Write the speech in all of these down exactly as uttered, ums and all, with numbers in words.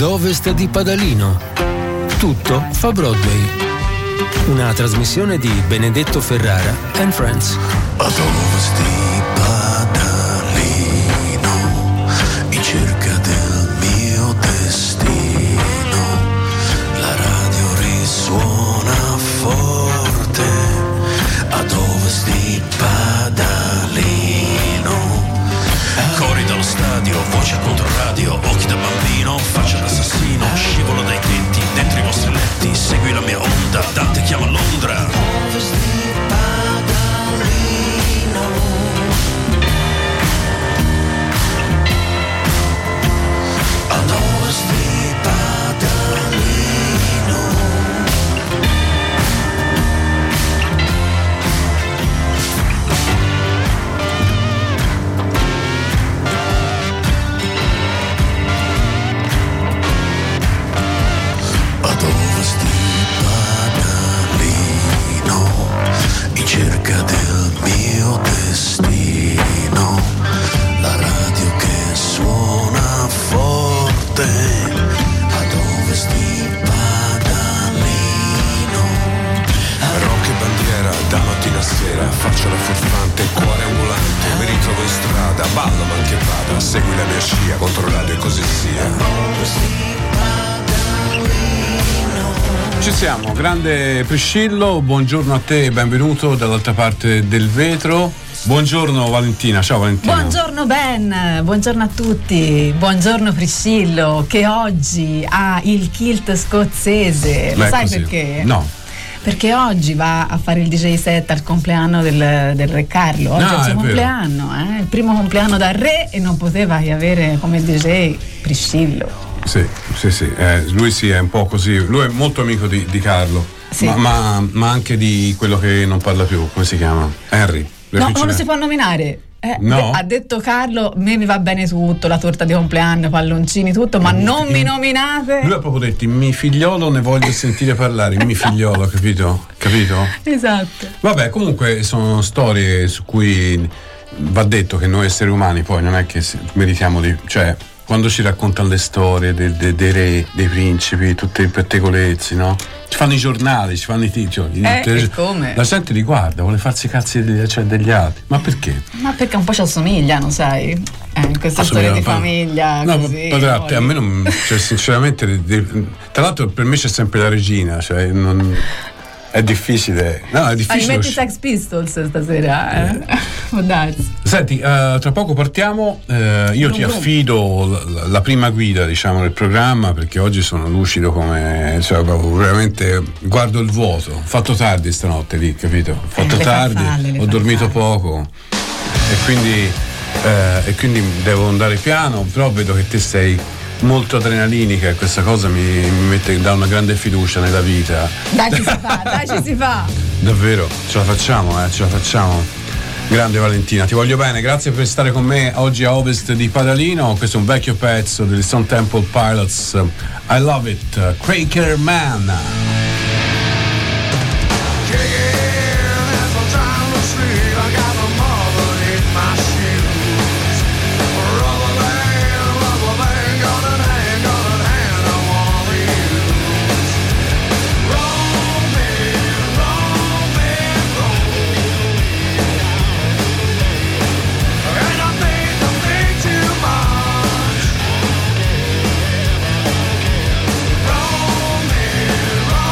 ovest di Padalino. Tutto fa Broadway. Una trasmissione di Benedetto Ferrara and Friends. Ad ovest di Padalino, in cerca del mio destino, la radio risuona forte. Ad ovest di Padalino, cori dallo stadio, voce contro radio, occhi da bambino, faccia d'assassino, scivolo dai tetti, dentro i vostri letti, segui la mia onda, Dante chiama Londra. Ad ovest di Padalino, ad ovest di Padalino. Ad ovest di Padalino, in cerca del mio destino, la radio che suona forte. Ad ovest di Padalino, rock e bandiera da mattina a sera, faccio la furfante, cuore ambulante, mi ritrovo in strada, ballo ma anche vada, segui la mia scia, contro radio e così sia. Ad ovest di Ci siamo, grande Priscillo, buongiorno a te e benvenuto dall'altra parte del vetro. Buongiorno Valentina, ciao Valentina. Buongiorno Ben, buongiorno a tutti, buongiorno Priscillo che oggi ha il kilt scozzese. Lo Beh, sai così. perché? No. Perché oggi va a fare il D J set al compleanno del, del re Carlo. Oggi No, è il suo è vero. compleanno, eh? Il primo compleanno da re e non poteva che avere come D J Priscillo. Sì, sì, sì, eh, lui sì è un po' così, lui è molto amico di, di Carlo, Sì. ma, ma, ma anche di quello che non parla più, come si chiama? Henry. No, non lo si può nominare. Eh, No? de- ha detto Carlo, a me mi va bene tutto, la torta di compleanno, palloncini, tutto, ma non mi nominate. Lui ha proprio detto, mi figliolo ne voglio sentire parlare, mi figliolo, capito? Capito? Esatto. Vabbè, comunque sono storie su cui va detto che noi esseri umani poi non è che meritiamo di... cioè quando ci raccontano le storie dei, dei, dei re, dei principi, tutti i pettegolezzi, no? Ci fanno i giornali, ci fanno i titoli. Eh, e come? La gente li guarda, vuole farsi i cazzi degli, cioè, degli altri. Ma perché? Ma perché un po' ci assomigliano, sai? Eh, in queste storie di famiglia. No, così, padrate, a poi- me non. Cioè, sinceramente, de- tra l'altro per me c'è sempre la regina, cioè non. È difficile. No, è Ah, gli difficile. metti i Sex Pistols stasera, eh? Può darsi. Senti, eh, tra poco partiamo. eh, io Brum ti brum. affido la, la prima guida, diciamo, del programma, perché oggi sono lucido come. Cioè, proprio veramente guardo il vuoto. Ho fatto tardi stanotte lì, capito? Ho fatto Eh, le tardi, farfalle, le ho dormito farfalle. poco. E quindi, eh, e quindi devo andare piano, però vedo che te sei molto adrenalinica e questa cosa mi, mi mette, dà una grande fiducia nella vita. Dai, ci si fa, dai, ci si fa. Davvero, ce la facciamo, eh, ce la facciamo. Grande Valentina, ti voglio bene, grazie per stare con me oggi a ovest di Padalino. Questo è un vecchio pezzo degli Stone Temple Pilots, I Love It, Quaker Man. Roll me, roll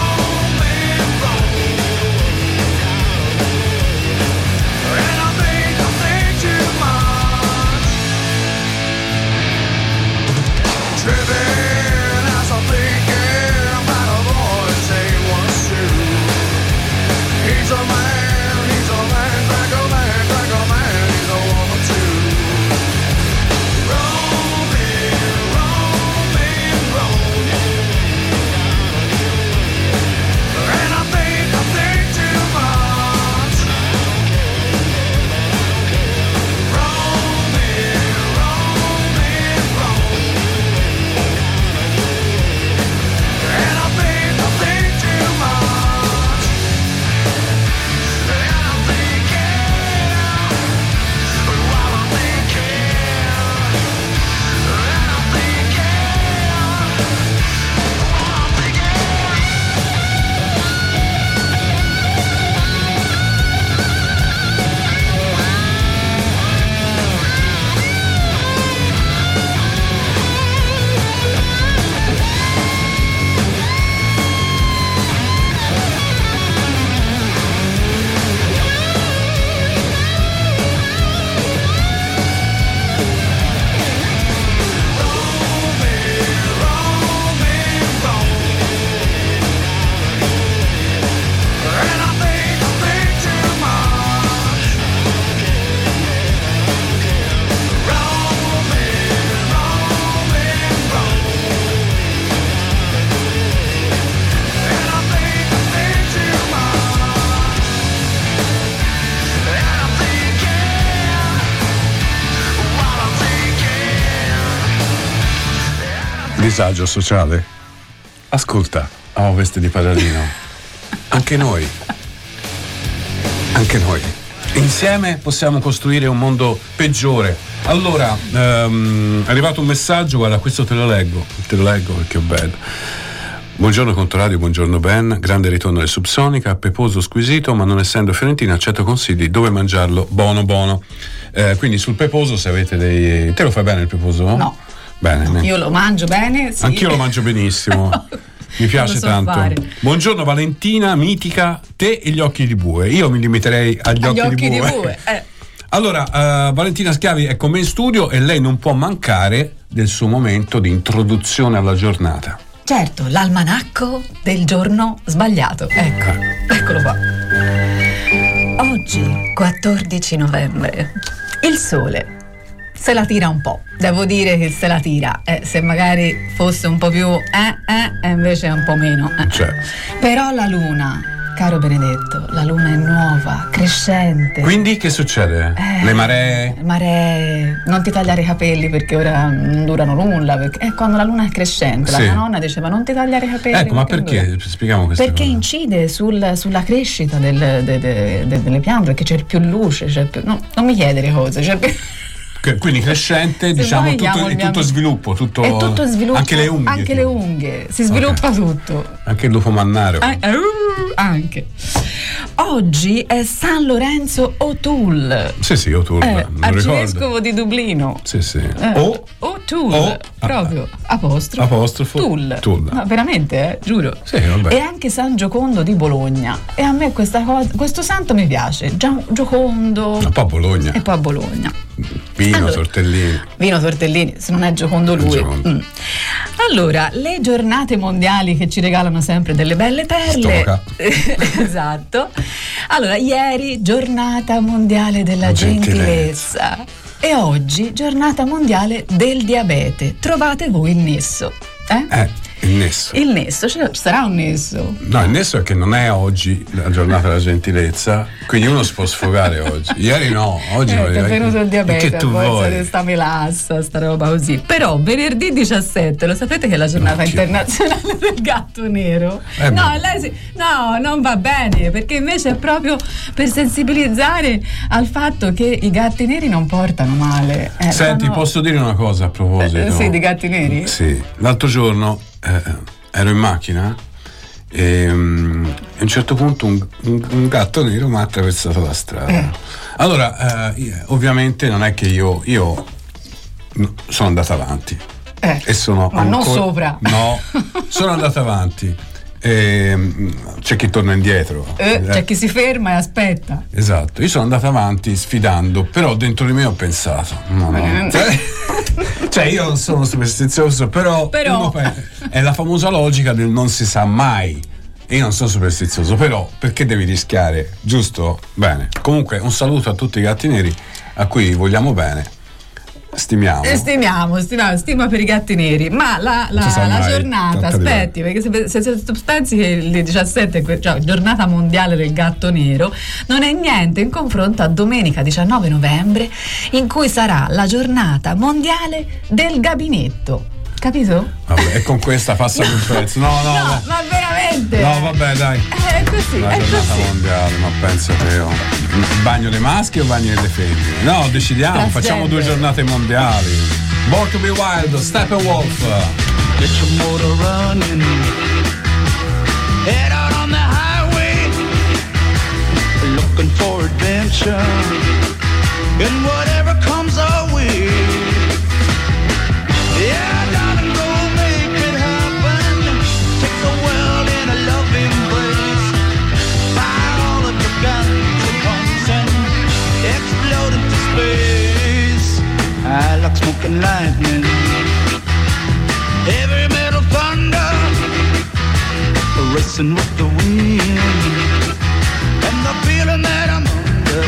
Disagio sociale? Ascolta, a Ovest di Padalino. Anche noi. Anche noi. Insieme possiamo costruire un mondo peggiore. Allora, ehm, è arrivato un messaggio, guarda, questo te lo leggo. Te lo leggo perché è bello. Buongiorno Contoradio, buongiorno Ben, grande ritorno del Subsonica, peposo squisito, ma non essendo fiorentina accetto consigli dove mangiarlo, buono buono. Eh, quindi sul peposo, se avete dei... Te lo fai bene il peposo? No. Bene. No, io lo mangio bene, sì. Anch'io lo mangio benissimo. Mi piace so tanto. fare. Buongiorno Valentina, mitica, te e gli occhi di bue. Io mi limiterei agli, agli occhi, occhi di bue. Di bue. Eh. Allora, uh, Valentina Schiavi è con me in studio e lei non può mancare del suo momento di introduzione alla giornata. Certo, l'almanacco del giorno sbagliato. Ecco, eccolo qua. Oggi, quattordici novembre, il sole se la tira un po'. Devo dire che se la tira. Eh, se magari fosse un po' più eh, eh, invece è un po' meno. Eh. Cioè. Però la luna, caro Benedetto, la luna è nuova, crescente. Quindi che succede? Eh, Le maree? Maree, non ti tagliare i capelli perché ora non durano nulla. Perché, eh, quando la luna è crescente, Sì. la mia nonna diceva non ti tagliare i capelli. Ecco, ma perché perché? non dura. Spieghiamo questa Perché cosa. incide sul- sulla crescita del, de- de- de- delle piante, perché c'è più luce, c'è più, no, non mi chiedere cose, c'è più. Che- Quindi crescente, Se diciamo, vuoi, tutto, chiamo è il mio tutto amico. sviluppo, tutto, È tutto sviluppo. anche le unghie. Anche le unghie, si sviluppa tutto. Anche il lupo mannaro. Ah, uh, anche. Oggi è San Lorenzo O'Toole. Sì, sì, O'Toole, Eh, non ricordo. arcivescovo di Dublino. Sì, sì. Eh, O O'Toole, O- proprio, apostrofo. Apostrofo. Toole. Toole. No, veramente, eh, giuro. Sì, vabbè. E anche San Giocondo di Bologna. E a me questa cosa, questo santo mi piace. Gio- Giocondo. Un po' a Bologna. E poi a Bologna. Vino, Allora, tortellini. Vino tortellini, se non è Giocondo lui. Giocondo. Mm. Allora, le giornate mondiali che ci regalano sempre delle belle perle. Stoca. Esatto. Allora, ieri giornata mondiale della Gentilezza. gentilezza. E oggi giornata mondiale del diabete. Trovate voi il nesso. Eh? Eh, il nesso. Il nesso, ci sarà un nesso. No, il nesso è che non è oggi la giornata della gentilezza, quindi uno si può sfogare oggi. Ieri no, oggi Eh, no. ti è venuto il diabete, Che tu a forza vuoi? di sta melassa, sta roba così. Però venerdì diciassette, lo sapete che è la giornata No, chi- internazionale del gatto nero? Eh, no, ma- lei si- no, non va bene, perché invece è proprio per sensibilizzare al fatto che i gatti neri non portano male. Eh, Senti, sono- posso dire una cosa a proposito? Eh, sì, di gatti neri? Sì, l'altro giorno eh, ero in macchina e mm, a un certo punto un, un- un gatto nero mi ha attraversato la strada. Eh. Allora, eh, io- ovviamente non è che io, io no, sono andato avanti. Eh, E sono ma non ancora- sopra. No, sono andato avanti. E, mm, c'è chi torna indietro. Eh, Eh, c'è chi si ferma e aspetta. Esatto, io sono andato avanti sfidando, però dentro di me ho pensato, no, no. Eh. Cioè, cioè io non sono superstizioso, però, Però. uno pe- è la famosa logica del non si sa mai. E io non sono superstizioso, però perché devi rischiare, giusto? Bene. Comunque un saluto a tutti i gatti neri a cui vogliamo bene. Stimiamo. Eh, Stimiamo, stimiamo, stima per i gatti neri, ma la, la- Non si sa la mai, giornata, tanto aspetti, perché se, se, se tu pensi che il diciassette è que- cioè, giornata mondiale del gatto nero, non è niente in confronto a domenica diciannove novembre, in cui sarà la giornata mondiale del gabinetto. Capito? Vabbè, e con questa passa un pezzo. No, no, No, no. ma veramente! No, vabbè, dai. Eh, È così, La è giornata così. mondiale, ma pensa te, oh. Bagno dei maschi o bagno delle femmine? No, decidiamo, Trasgender. facciamo due giornate mondiali. Born to be wild, Steppenwolf. Get your motor running. Head out on the highway. Looking for adventure. And whatever comes our way. Yeah, darling, go make it happen. Take the world in a loving embrace. Fire all of your guns at once and explode into space. I like smoking lightning. Heavy metal thunder, racing with the wind, and the feeling that I'm under.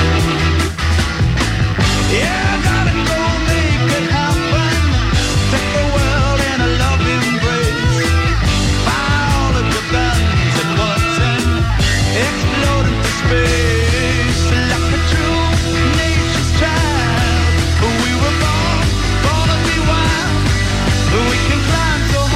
Yeah, darling, go make it happen. Take the world in a loving embrace. Fire all of your guns at once and explode into space. Like a true nature's child, we were born, born to be wild. We can climb so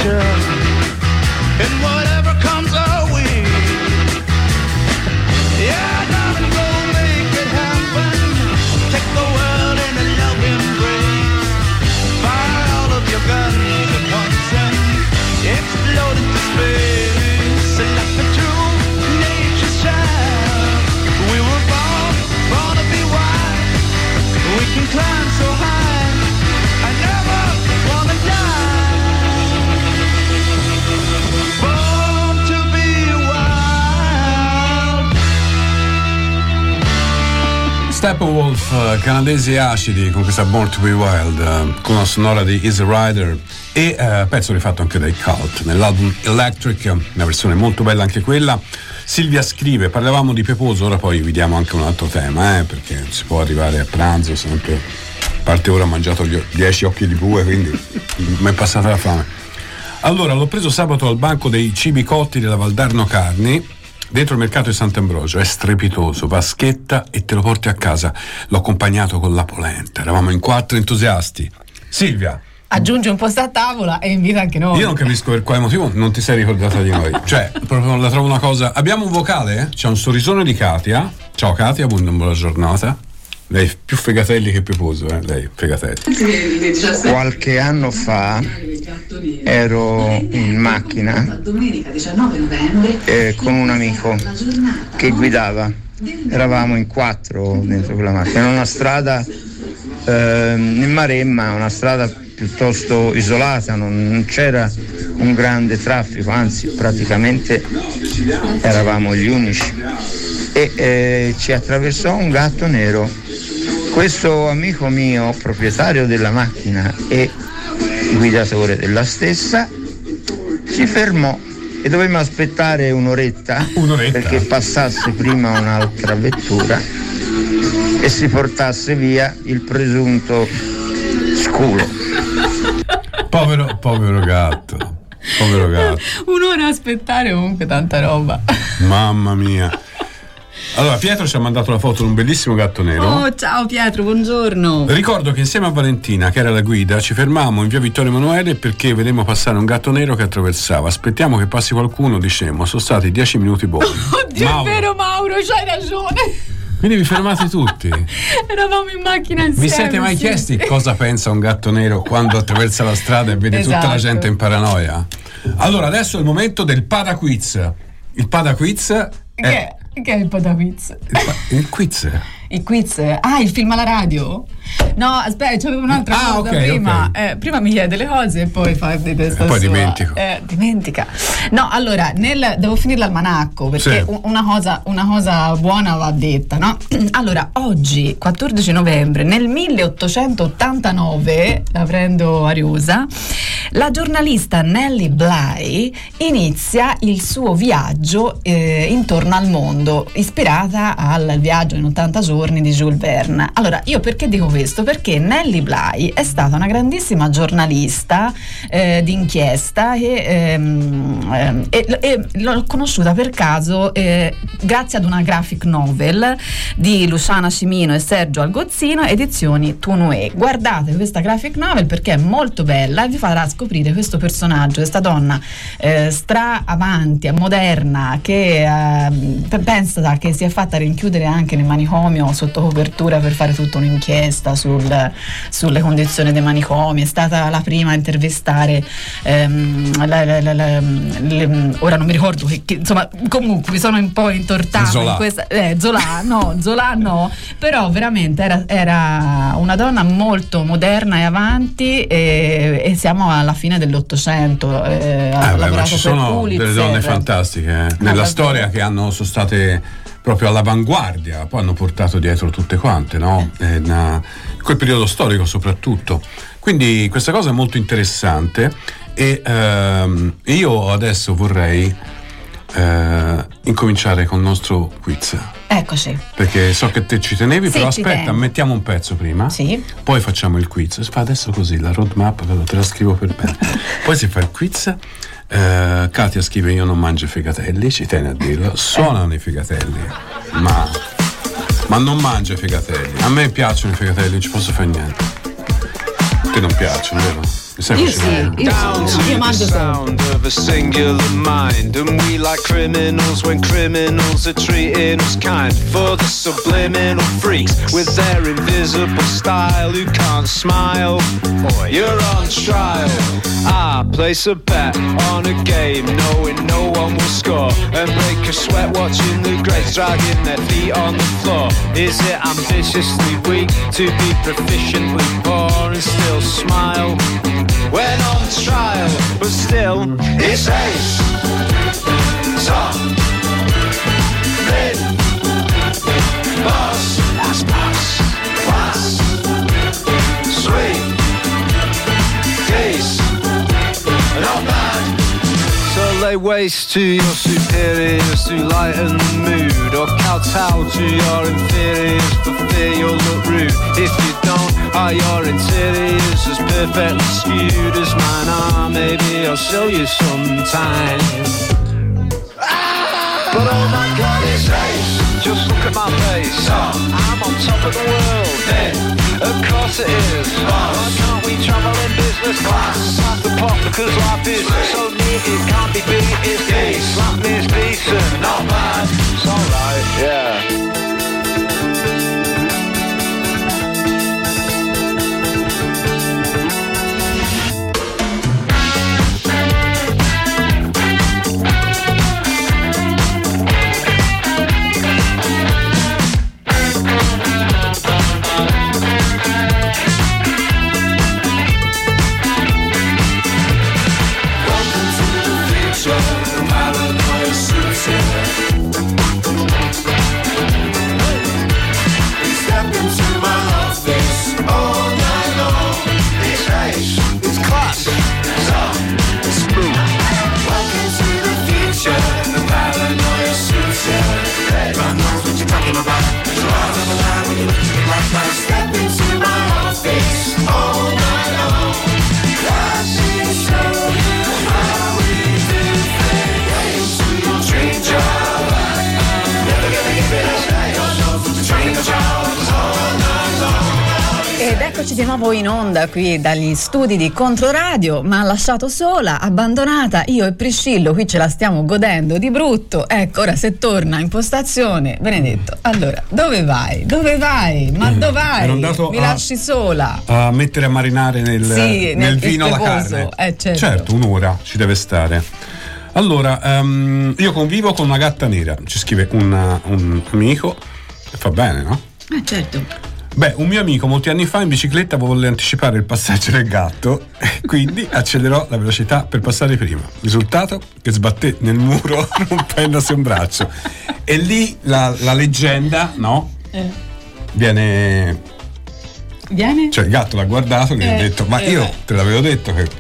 future and whatever comes our way. Yeah, darling, go make it happen. Take the world in a love embrace. Fire all of your guns at once and explode into space. And like the true nature's child, we were born, born to be wild. We can climb so high, I never wanna die. Born to be wild. Steppenwolf, eh, canadesi acidi con questa Born to be Wild, eh, con una sonora di Easy Rider e eh, pezzo rifatto anche dai Cult nell'album Electric, una versione molto bella anche quella. Silvia scrive: parlavamo di Peposo, ora poi vi diamo anche un altro tema, eh, perché si può arrivare a pranzo sempre, a parte ora ho mangiato gli dieci occhi di bue, quindi mi è passata la fame. Allora, l'ho preso sabato al banco dei cibi cotti della Valdarno Carni dentro il mercato di Sant'Ambrogio, è strepitoso, vaschetta e te lo porti a casa. L'ho accompagnato con la polenta, eravamo in quattro entusiasti. Silvia, Aggiunge un posto a tavola e invita anche noi. io non capisco per quale motivo non ti sei ricordata di noi. Cioè, proprio la trovo una cosa. Abbiamo un vocale? C'è un sorrisone di Katia. Ciao Katia, buona giornata. Lei più fegatelli che Peposo, eh? Lei, fegatelli. Qualche anno fa ero in macchina eh, con un amico che guidava. Eravamo in quattro dentro quella macchina. Era una strada eh, in Maremma, una strada piuttosto isolata, non, non c'era un grande traffico, anzi praticamente eravamo gli unici. E eh, ci attraversò un gatto nero. Questo amico mio, proprietario della macchina e guidatore della stessa, si fermò e dovevamo aspettare un'oretta, un'oretta perché passasse prima un'altra vettura e si portasse via il presunto sculo. Povero, povero gatto, povero gatto. Un'ora a aspettare, comunque tanta roba. Mamma mia. Allora, Pietro ci ha mandato la foto di un bellissimo gatto nero. Oh, ciao Pietro, buongiorno. Ricordo che insieme a Valentina, che era la guida, ci fermammo in via Vittorio Emanuele perché vedemmo passare un gatto nero che attraversava. Aspettiamo che passi qualcuno, dicemmo. Sono stati dieci minuti buoni. Oddio, Mauro. è vero Mauro, c'hai ragione. Quindi vi fermate tutti. Eravamo in macchina insieme. Vi siete mai sì. chiesti cosa pensa un gatto nero quando attraversa la strada e vede Esatto. tutta la gente in paranoia? Allora, adesso è il momento del Pada Quiz. Il Pada Quiz è... Che, che è il Padaquiz? Il, pa- il quiz. Il quiz? Ah, il film alla radio? No, aspetta, c'avevo un'altra Ah, cosa ok, prima. ok. Eh, prima mi chiede le cose e poi fa di testa E poi sua. dimentico. Eh, dimentica. No, allora, nel, devo finire l'almanacco perché Sì. u- una, cosa, una cosa buona va detta, no? Allora, oggi, quattordici novembre, nel milleottocentottantanove, la prendo a Riusa, la giornalista Nellie Bly inizia il suo viaggio eh, intorno al mondo, ispirata al viaggio in ottanta giorni di Jules Verne. Allora, io perché dico questo? Perché Nellie Bly è stata una grandissima giornalista eh, d'inchiesta e, ehm, ehm, e, e l'ho conosciuta per caso eh, grazie ad una graphic novel di Luciana Cimino e Sergio Algozzino, edizioni Tournée. Guardate questa graphic novel perché è molto bella e vi farà scoprire questo personaggio, questa donna eh, stra avanti, moderna, che eh, pensa che si è fatta rinchiudere anche nel manicomio sotto copertura per fare tutta un'inchiesta sul, sulle condizioni dei manicomi. È stata la prima a intervistare ehm, la, la, la, la, le, ora non mi ricordo che, che, insomma, comunque mi sono un po' intortata Zola. in questa eh, Zola no, Zola no, però veramente era, era una donna molto moderna e avanti e, e siamo alla fine dell'Ottocento. eh, ha Eh, beh, ma lavorato ci per sono Pulitzer. delle donne fantastiche eh, nella davvero. storia che hanno, sono state proprio all'avanguardia, poi hanno portato dietro tutte quante, no? Eh, na- in quel periodo storico soprattutto. Quindi questa cosa è molto interessante e ehm, io adesso vorrei eh, incominciare con il nostro quiz. Eccoci. Perché so che te ci tenevi, Sì, però ci aspetta, tengo. mettiamo un pezzo prima, Sì. poi facciamo il quiz. Fa adesso così, la roadmap te la scrivo per bene. Poi si fa il quiz. eh, Katia scrive io non mangio i fegatelli, ci tiene a dirlo. Suonano i fegatelli, ma, ma non mangio i fegatelli. A me piacciono i fegatelli, non ci posso fare niente. Te non piacciono, vero? Sai Io cucinare? sì, io, Down sì. to io the mangio sempre. sound of a singular mind, and we like criminals when criminals are treating us kind. For the subliminal freaks with their invisible style who can't smile, you're on trial. I place a bet on a game knowing no one will score, and break a sweat watching the greats dragging their feet on the floor. Is it ambitiously weak to be proficiently poor and still smile when on trial? But still, it's ace, top, mid, boss, that's boss, class, sweet, geese, not bad. So lay waste to your superiors to lighten the mood, or kowtow to your inferiors for fear you'll look rude. If you don't, are your interiors as perfectly skewed as mine are? Maybe I'll show you sometime. But oh my God, it's ace. Just look at my face. I'm on top of the world. Yeah, of course it is. Why can't we travel in business class? Pass the pot because life is so neat it can't be beat. It's decent. Slap me is decent, not bad. It's alright, yeah. Eccoci di nuovo in onda qui dagli studi di Controradio, ma ha lasciato sola, abbandonata, io e Priscillo qui ce la stiamo godendo di brutto. Ecco, ora se torna in postazione, Benedetto, allora dove vai? Dove vai? Ma dove vai? Ero andato Mi a- lasci sola? A mettere a marinare nel, Sì, nel nel vino la peposo, carne. eh, certo. un'ora ci deve stare. Allora, ehm, io convivo con una gatta nera, ci scrive una- un amico, fa bene, no? Eh certo. Beh, un mio amico molti anni fa in bicicletta volle anticipare il passaggio del gatto e quindi accelerò la velocità per passare prima. Risultato? Che sbatté nel muro rompendosi un braccio. E lì la, la leggenda, no? Eh. Viene... Viene? Cioè il gatto l'ha guardato e gli ha Eh, detto: ma eh, io beh. te l'avevo detto che...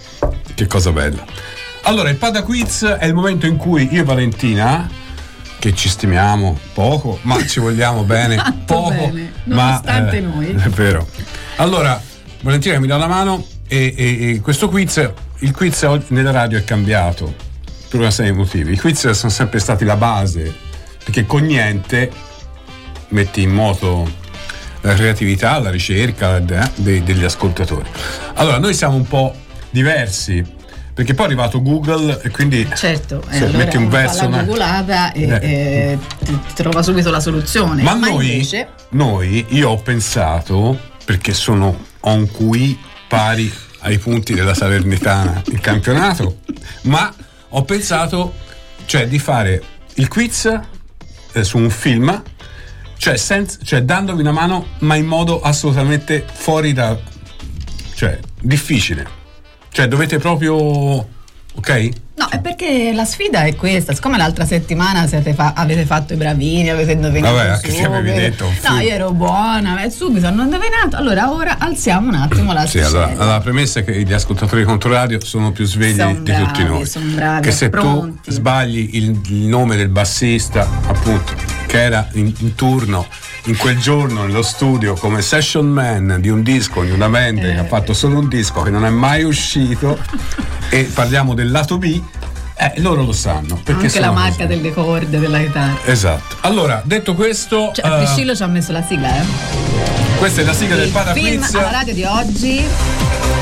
Che cosa bella. Allora, il Pada Quiz è il momento in cui io e Valentina, che ci stimiamo poco, ma ci vogliamo bene, Tanto poco, bene, ma nonostante noi. È vero. Allora, Valentina mi dà una mano e, e- e questo quiz, il quiz oggi nella radio è cambiato per una serie di motivi. I quiz sono sempre stati la base, perché con niente metti in moto la creatività, la ricerca eh, dei- degli ascoltatori. Allora, noi siamo un po' diversi, perché poi è arrivato Google e quindi Certo, e se allora metti un uno fa verso la una- googolata e, Eh. e ti ti trova subito la soluzione. Ma, noi, invece noi, io ho pensato, perché sono ho un Q I pari ai punti della Salernitana in campionato, ma ho pensato, cioè, di fare il quiz eh, su un film, cioè, senza, cioè dandovi una mano, ma in modo assolutamente fuori da, cioè difficile, cioè dovete proprio, ok? no, è perché la sfida è questa. Siccome l'altra settimana siete fa- avete fatto i bravini, avete indovinato Vabbè, anche se avevi subito. detto un No, film. io ero buona, eh, subito hanno indovinato. Allora ora alziamo un attimo la Sì, allora, la premessa è che gli ascoltatori di Controradio sono più svegli Son di bravi, tutti noi. son bravi, che se pronti. tu sbagli il, il nome del bassista, appunto, che era in, in turno in quel giorno nello studio come session man di un disco, di una band Eh. che ha fatto solo un disco che non è mai uscito, e parliamo del lato B, eh, loro lo sanno. Perché anche la sono marca così. delle corde della chitarra. Esatto. Allora, detto questo, Cioè, eh, Priscillo ci ha messo la sigla, eh? questa è la sigla del Il Pada film Quiz. alla radio di oggi.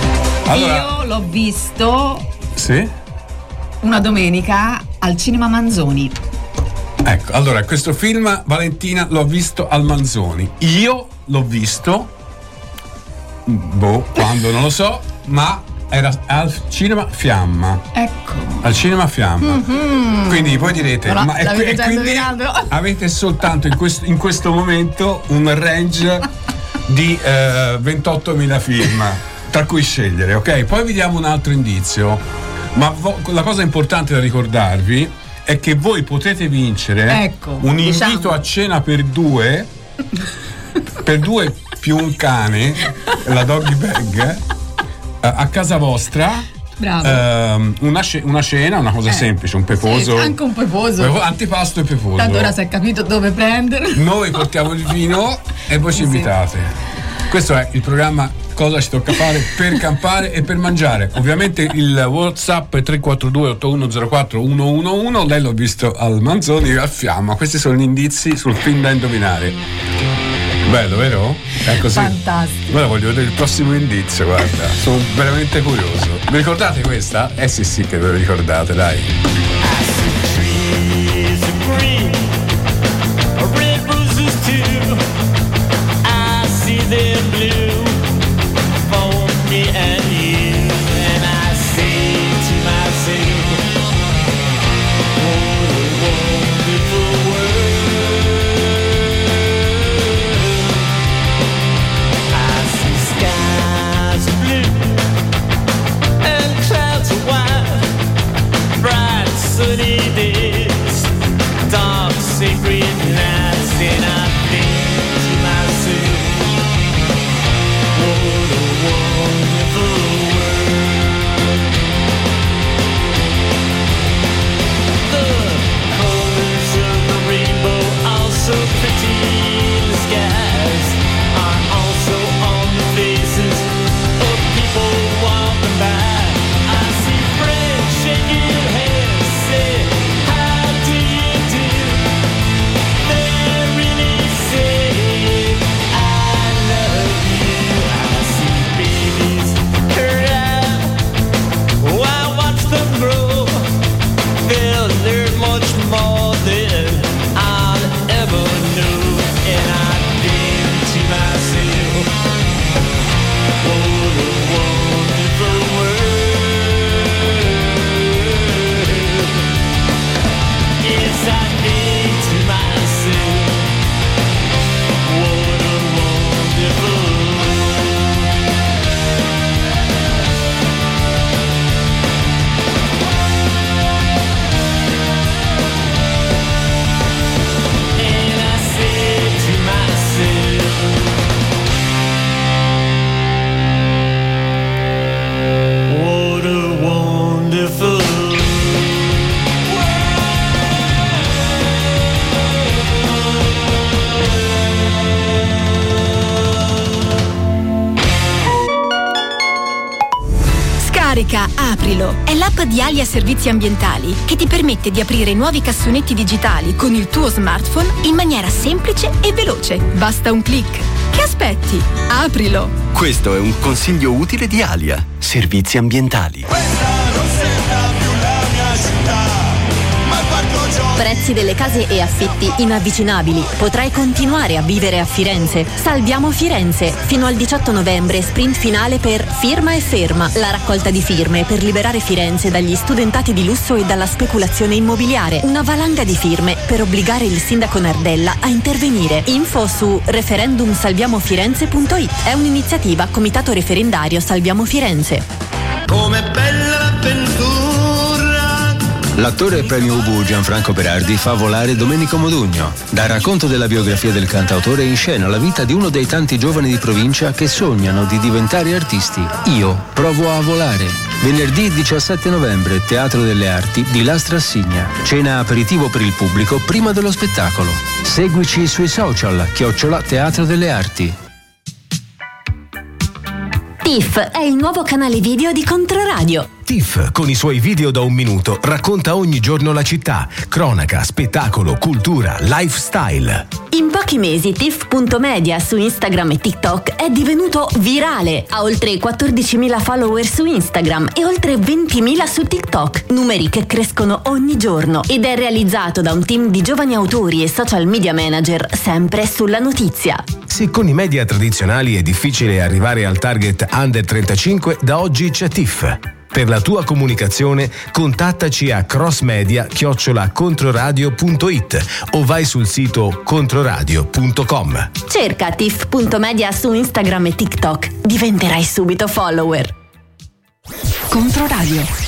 Allora, io l'ho visto sì? una domenica al Cinema Manzoni. Ecco, allora questo film, Valentina, l'ho visto al Manzoni. Io l'ho visto, boh, quando non lo so, ma era al Cinema Fiamma. Ecco. Al Cinema Fiamma. Mm-hmm. Quindi voi direte, Ora, ma e, l'avete e già quindi indovinato? avete soltanto in questo, in questo momento un range di eh, ventottomila film tra cui scegliere, ok? Poi vi diamo un altro indizio, ma vo- la cosa importante da ricordarvi è che voi potete vincere ecco, un invito diciamo. a cena per due per due più un cane, la doggy bag, a casa vostra. Bravo. Ehm, una, ce- una cena, una cosa Eh, semplice, un peposo. sì, anche un peposo. pepo- antipasto e peposo. Tanto ora si è capito dove prendere. Noi portiamo il vino e voi ci Sì. invitate. Questo è il programma Cosa ci tocca fare per campare e per mangiare. Ovviamente il WhatsApp è tre quattro due otto uno zero quattro uno uno uno. Lei l'ho visto al Manzoni a Fiamma. Questi sono gli indizi sul film da indovinare. Bello, vero? È così. Fantastico. Ora voglio vedere il prossimo indizio, guarda. Sono veramente curioso. Vi ricordate questa? Eh sì sì che ve lo ricordate, dai. Trees of green, red roses too. I see them blue for me and you, and I say to myself, what a wonderful world. I see skies of blue and clouds of white, bright sunny days, dark sacred nights, and I think to myself, what a wonderful world. The colors of the rainbow are so pretty, the skies are also on the faces of people walking by. I see friends shaking hands, say, how do you do? They really say, I love you. I see babies cry while I watch them grow. They'll learn much more than I'll ever know. And I think to myself, what a wonderful world. Yes, I think to myself, what a wonderful world. And I say to myself, what a wonderful Scarica Aprilo, è l'app di Alia Servizi Ambientali che ti permette di aprire nuovi cassonetti digitali con il tuo smartphone in maniera semplice e veloce. Basta un clic. Che aspetti? Aprilo! Questo è un consiglio utile di Alia, Servizi Ambientali. Prezzi delle case e affitti inavvicinabili. Potrai continuare a vivere a Firenze. Salviamo Firenze. Fino al diciotto novembre, sprint finale per Firma e Ferma, la raccolta di firme per liberare Firenze dagli studentati di lusso e dalla speculazione immobiliare. Una valanga di firme per obbligare il sindaco Nardella a intervenire. Info su referendum salviamo firenze punto it. È un'iniziativa Comitato Referendario Salviamo Firenze. come bella l'avventura. L'attore premio Ubu Gianfranco Berardi fa volare Domenico Modugno. Dal racconto della biografia del cantautore in scena la vita di uno dei tanti giovani di provincia che sognano di diventare artisti. Io provo a volare. Venerdì diciassette novembre, Teatro delle Arti di Lastra Assigna. Cena aperitivo per il pubblico prima dello spettacolo. Seguici sui social, chiocciola Teatro delle Arti. T I F è il nuovo canale video di Controradio. T I F, con i suoi video da un minuto, racconta ogni giorno la città, cronaca, spettacolo, cultura, lifestyle. In pochi mesi T I F punto media su Instagram e TikTok è divenuto virale. Ha oltre quattordicimila follower su Instagram e oltre ventimila su TikTok, numeri che crescono ogni giorno, ed è realizzato da un team di giovani autori e social media manager sempre sulla notizia. Se con i media tradizionali è difficile arrivare al target under trentacinque, da oggi c'è T I F. Per la tua comunicazione contattaci a crossmedia chiocciola controradio punto it o vai sul sito controradio punto com. Cerca T I F punto media su Instagram e TikTok, diventerai subito follower. Controradio.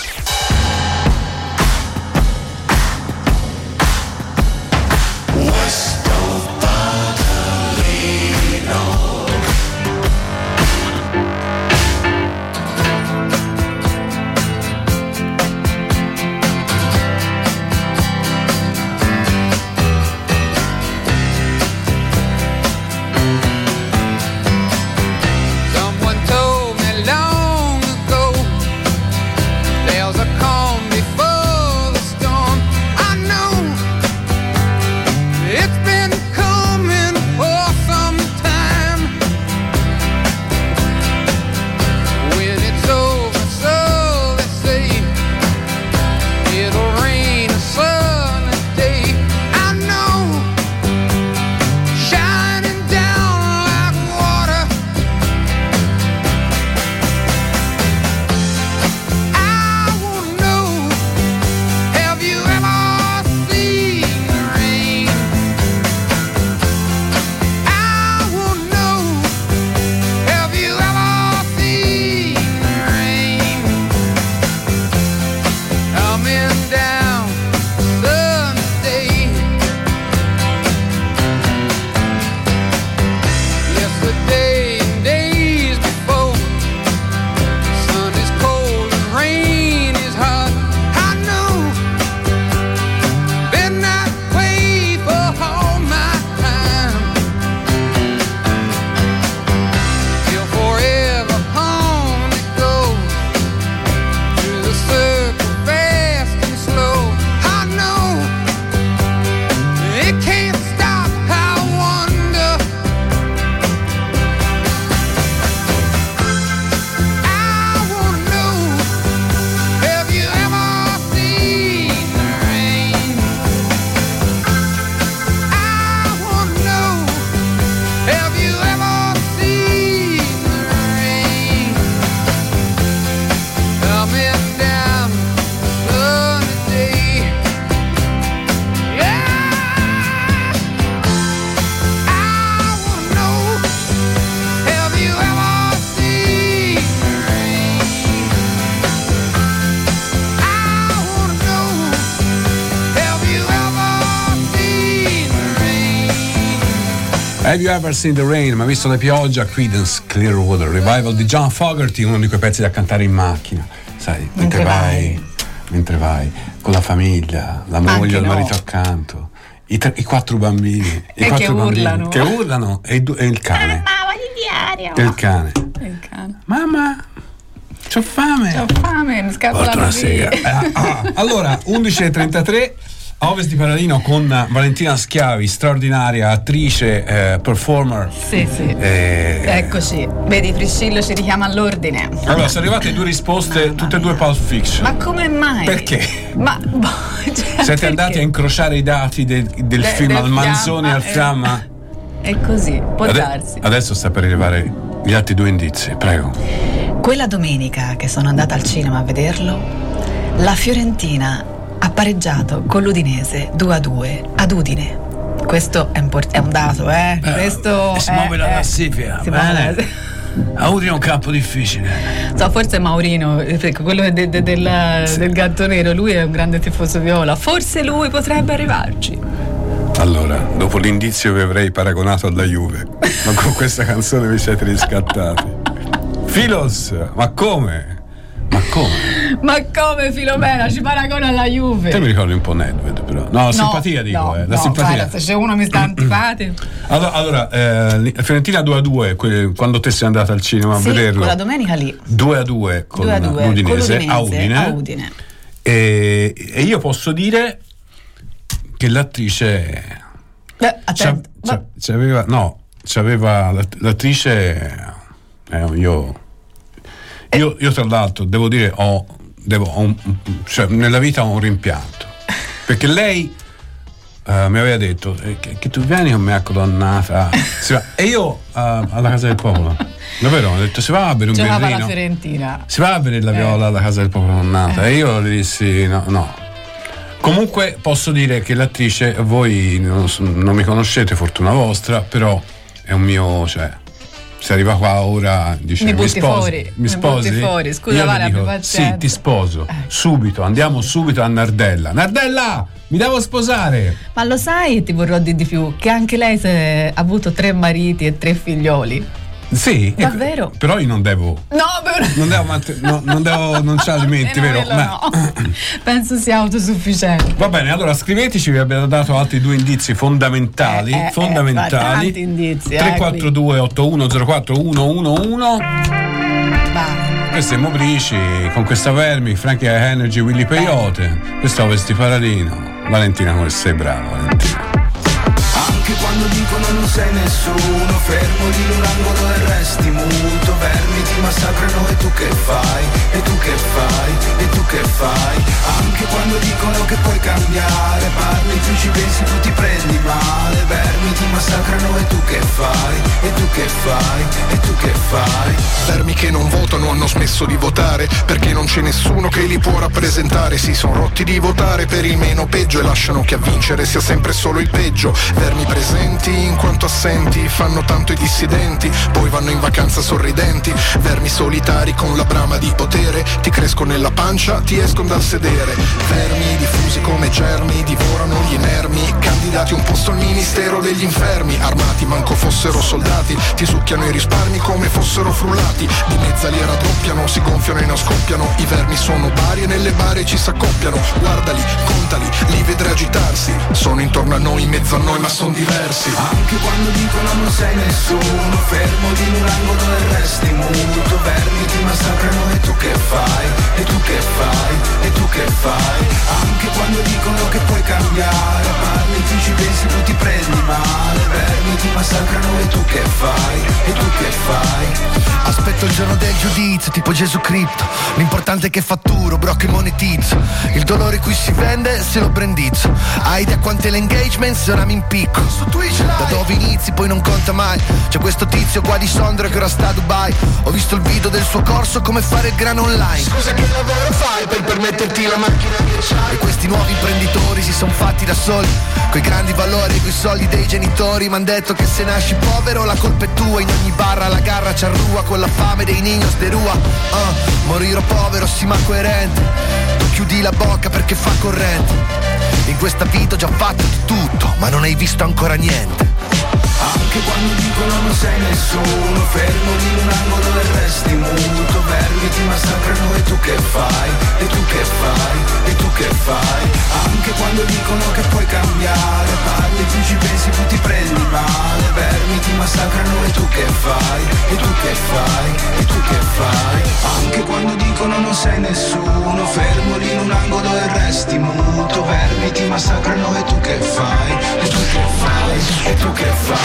Have You Ever Seen the Rain? Ma visto la pioggia? Creedence Clearwater Revival di John Fogerty, uno di quei pezzi da cantare in macchina, sai, mentre, mentre vai, vai mentre vai con la famiglia, la moglie, il no. marito accanto, i, tre, i quattro bambini i e quattro che bambini urlano che urlano e, e il cane e il cane il cane mamma c'ho fame c'ho fame mi scappa la una sega. Eh, ah, allora undici e trentatré a Ovest di Paradino con Valentina Schiavi, straordinaria attrice, eh, performer. Sì, sì. Eh, Eccoci. Vedi, Priscillo ci richiama all'ordine. Allora, sono arrivate due risposte, Mamma tutte e due Pulp Fiction. Ma come mai? Perché? Ma boh, cioè, siete perché? andati a incrociare i dati de, del De, film del al Manzoni e al Fiamma? È così, può Ade- darsi. Adesso sta per arrivare gli altri due indizi, prego. Quella domenica che sono andata al cinema a vederlo, la Fiorentina ha pareggiato con l'Udinese due a due ad Udine. Questo è un, port- è un dato, eh? eh Questo si è, muove la è, classifica. Si bene. muove. A Udine è un campo difficile. So, forse Maurino, quello de- de- del, sì. del gatto nero, lui è un grande tifoso viola. Forse lui potrebbe arrivarci. Allora, dopo l'indizio vi avrei paragonato alla Juve, ma con questa canzone vi siete riscattati. Filos, ma come? Ma Ma come? Ma come Filomena ci paragona alla Juve? Te mi ricordi un po' Nedved, però. No, la simpatia dico, no, eh. La no, simpatia. Guarda, se uno mi sta antipatico. Allora, allora eh, Fiorentina due a due, que- quando te sei andata al cinema a sì, vederlo. quella domenica lì. due a due con due a due, l'Udinese, con l'Udinese a Udine. a Udine. E, e io posso dire che l'attrice Beh, attento. c'ha, c'ha, c'aveva no c'aveva l'attrice eh, io, io io tra l'altro devo dire ho, devo, ho un, cioè, nella vita ho un rimpianto, perché lei uh, mi aveva detto eh, che, che tu vieni con me a Colonnata e io uh, alla Casa del Popolo davvero, ho detto si va a bere un giocava birrino, la Fiorentina, si va a bere la Viola alla Casa del Popolo Colonnata eh. e io le dissi no, no. Comunque posso dire che l'attrice, voi non, non mi conoscete, fortuna vostra, però è un mio, cioè se arriva qua ora dice mi, mi butti sposi, fuori, mi mi sposi, butti fuori. Scusa, io vale, le dico, abbi pazienza. sì, ti sposo eh. subito, andiamo subito a Nardella. Nardella, mi devo sposare. Ma lo sai, ti vorrò dire di più, che anche lei ha avuto tre mariti e tre figlioli. Sì, davvero? Ecco, però io non devo. No, però. Non devo, manten- no, non devo, non c'è alimenti, vero? Ma... no. Penso sia autosufficiente. Va bene, allora scriveteci, vi abbiamo dato altri due indizi fondamentali. Eh, eh, fondamentali. Eh, tanti indizi. tre quattro due otto uno zero quattro uno uno uno. Questo è Mobrici con questa Vermi, Frankie Energy, Willy Peyote. Questo è Ovesti Paradino. Valentina, come sei brava, Valentina. Anche quando dicono non sei nessuno, fermo lì in un angolo e resti muto, vermi ti massacrano e tu che fai, e tu che fai, e tu che fai, anche quando dicono che puoi cambiare, parli, tu ci pensi, tu ti prendi male, vermi ti massacrano e tu che fai, e tu che fai, e tu che fai. Vermi che non votano hanno smesso di votare, perché non c'è nessuno che li può rappresentare, si sono rotti di votare per il meno peggio e lasciano che a vincere sia sempre solo il peggio. Vermi presenti in quanto assenti, fanno tanto i dissidenti, poi vanno in vacanza sorridenti. Vermi solitari con la brama di potere, ti crescono nella pancia, ti escono dal sedere. Vermi diffusi come germi, divorano gli inermi, candidati un posto al ministero degli infermi, armati manco fossero soldati, ti succhiano i risparmi come fossero frullati, di mezza li raddoppiano, si gonfiano e non scoppiano. I vermi sono vari e nelle bare ci s'accoppiano, guardali, contali, li vedrai agitarsi, sono intorno a noi, in mezzo a noi ma sono diversi. Anche quando dicono non sei nessuno, fermo di un angolo e resti muto, vermi ti massacrano e tu che fai, e tu che fai, e tu che fai, anche quando dicono che puoi cambiare, parli, tu ci pensi, tu ti prendi male, vermi ti massacrano e tu che fai, e tu che fai. Aspetto il giorno del giudizio, tipo Gesù Cristo, l'importante è che fatturo, bro, che monetizzo, il dolore qui si vende se lo brandizzo, hai idea quante l'engagement se ora mi impicco, su Twitch da dove inizi poi non conta mai, c'è questo tizio qua di Sondra che ora sta a Dubai, ho visto il video del suo corso come fare il grano online, scusa che lavoro fai per permetterti la macchina che c'hai, e questi nuovi imprenditori si son fatti da soli, coi grandi valori e coi soldi dei genitori, m'han detto che se nasci povero la colpa è tua, in ogni barra la garra c'arrua, con la fame dei niños de rua, uh, morirò povero sì ma coerente, tu chiudi la bocca perché fa corrente, in questa vita ho già fatto di tutto ma non hai visto ancora niente. Anche quando dicono non sei nessuno, fermo in un angolo e resti muto, vermi ti massacrano e tu che fai, e tu che fai, e tu che fai, anche quando dicono che puoi cambiare, parli, tu ci pensi, tu ti prendi male, vermi ti massacrano e tu che fai, e tu che fai, e tu che fai, anche quando dicono non sei nessuno, fermo lì in un angolo e resti muto, vermi ti massacrano e tu che fai, e tu che fai, e tu che fai.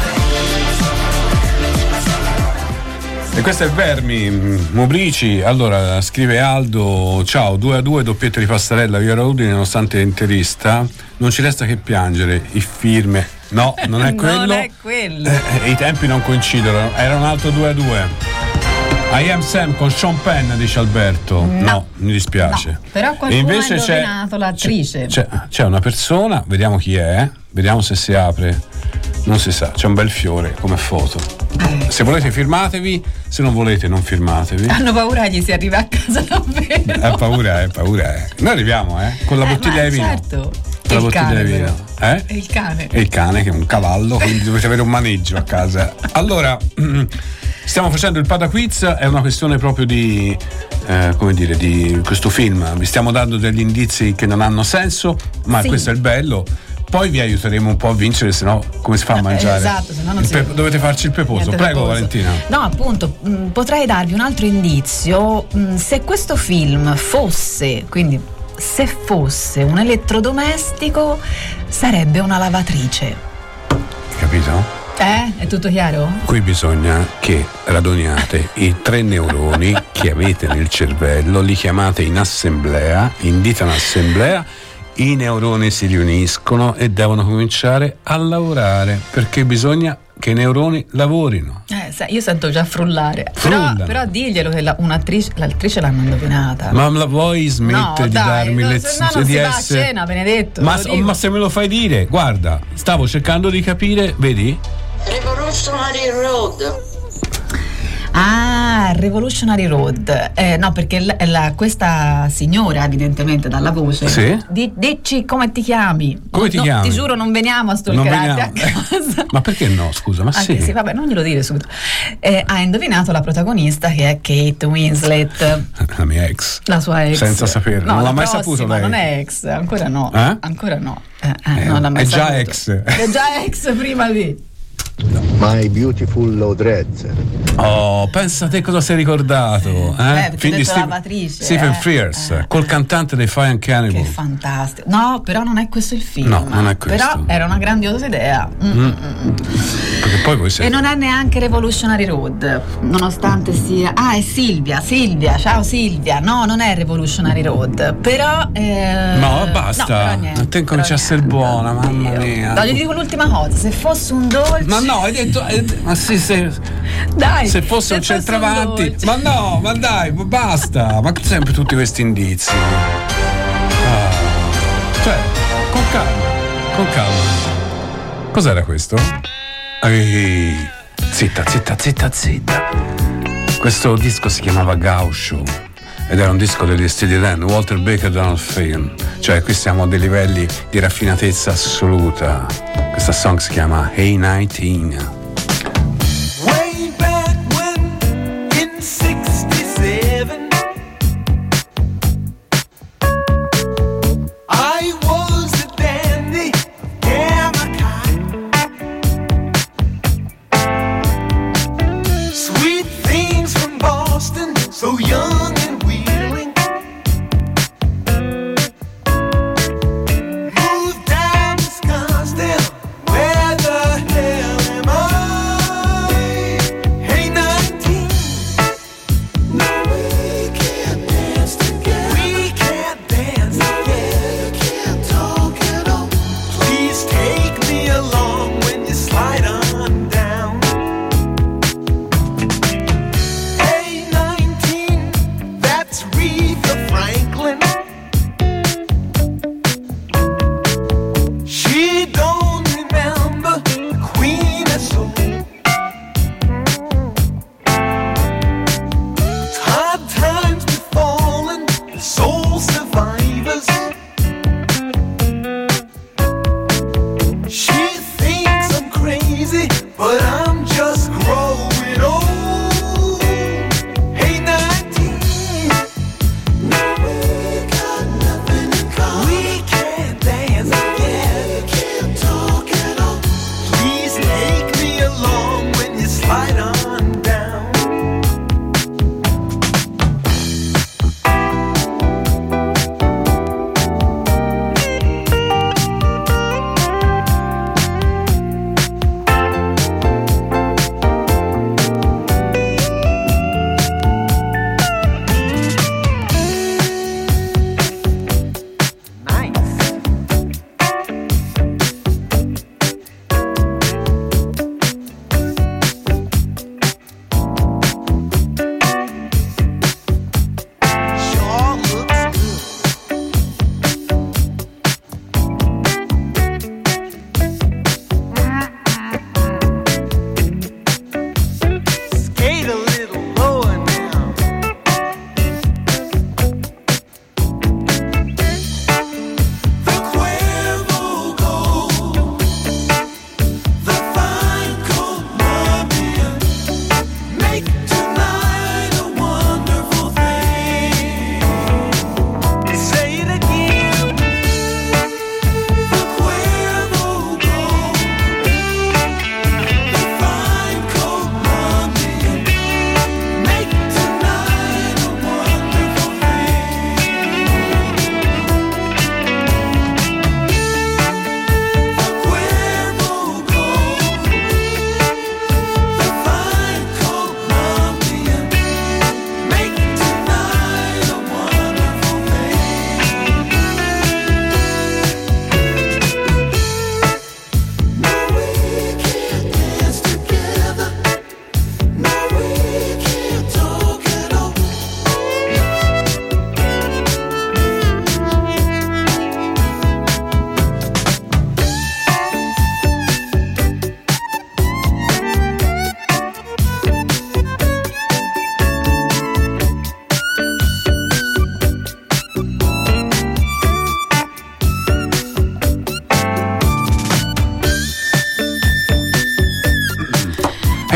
E questo è Vermi, Mobrici. Allora scrive Aldo: ciao, due a due, doppietta di Passarella, Via Udine, nonostante interista non ci resta che piangere, il firme no, non è quello, non è quello. Eh, i tempi non coincidono, era un altro due a due. I Am Sam con Sean Penn, dice Alberto. No, no mi dispiace. No, però qualcuno e invece ha indovinato l'attrice. C'è, c'è una persona, vediamo chi è, vediamo se si apre. Non si sa, c'è un bel fiore come foto. Eh. Se volete firmatevi, se non volete non firmatevi. Hanno paura che gli si arriva a casa davvero. È paura, è paura. Eh. Noi arriviamo, eh, con la eh, bottiglia di vino. Certo. Con la bottiglia cane, di vino. Eh? E il cane. E il cane che è un cavallo, quindi dovete avere un maneggio a casa. Allora, stiamo facendo il Pada Quiz, è una questione proprio di eh, come dire, di questo film. Vi stiamo dando degli indizi che non hanno senso, ma Sì. questo è il bello. Poi vi aiuteremo un po' a vincere, se no come si fa a mangiare? Esatto, se no non Il si- pe- dovete farci il peposo. Niente Prego, peposo. Valentina. No, appunto, mh, potrei darvi un altro indizio. Mh, se questo film fosse, quindi se fosse un elettrodomestico, sarebbe una lavatrice. Capito? Eh? È tutto chiaro? Qui bisogna che raduniate i tre neuroni che avete nel cervello, li chiamate in assemblea, invita un'assemblea, i neuroni si riuniscono e devono cominciare a lavorare, perché bisogna che i neuroni lavorino. Eh, sai, io sento già frullare. Però, Frullano. però diglielo che la, un'attrice, l'attrice l'hanno indovinata. Ma la vuoi No, smettere di dai, darmi no, se lezioni no non di si va a essere... cena, Benedetto. Ma, te lo dico. ma se me lo fai dire, guarda, stavo cercando di capire, vedi? Revolutionary Road. Ah, Revolutionary Road. Eh, no, perché la- la- questa signora, evidentemente dalla voce, Sì? di- dici come ti chiami? Come ti No, chiami? Ti giuro, non veniamo a Non stalkerarti a veniamo. casa. Ma perché no, scusa, ma Anche sì. sì, vabbè, non glielo dire subito. Eh, ha indovinato la protagonista, che è Kate Winslet, La mia ex. la sua ex. Senza saperlo, No, non la l'ha mai prossima, saputo lei. non è ex, ancora no. Eh? Ancora no. Eh, eh, Eh, non l'ha mai è già saputo. ex. È già ex prima di. My Beautiful Audrey. Oh, pensa te cosa sei ricordato. Eh? perché Film ho di detto Steve- lavatrice, Stephen eh. Frears, col cantante dei Fire and Cannibal. Che fantastico. No, però non è questo il film. No, non è questo. Però era una grandiosa idea. Mm. Mm. Perché poi voi E siete... non è neanche Revolutionary Road, nonostante sia. Ah, è Silvia, Silvia, ciao Silvia. No, non è Revolutionary Road. Però. Eh... No, no, basta. però niente, A te comincia a però essere buona, mamma mia. No, gli dico l'ultima cosa, se fosse un dolce. Ma no, hai detto. eh, ma sì, se, Dai, se fosse se un fosse un centravanti. dolce. Ma no, ma dai, ma basta. Ma sempre tutti questi indizi. Ah. Cioè, con calma, con calma. Cos'era questo? Ehi, zitta, zitta, zitta, zitta. Questo disco si chiamava Gaucho ed era un disco degli Steely Dan, Walter Baker Donald Fagen. Cioè, qui siamo a dei livelli di raffinatezza assoluta. Questa song si chiama Hey nineteen. Way back when in sixty-seven I was a dandy, yeah, my kind. Sweet things from Boston, so young and wheeling. Moved down to Scottsdale, where the hell am I?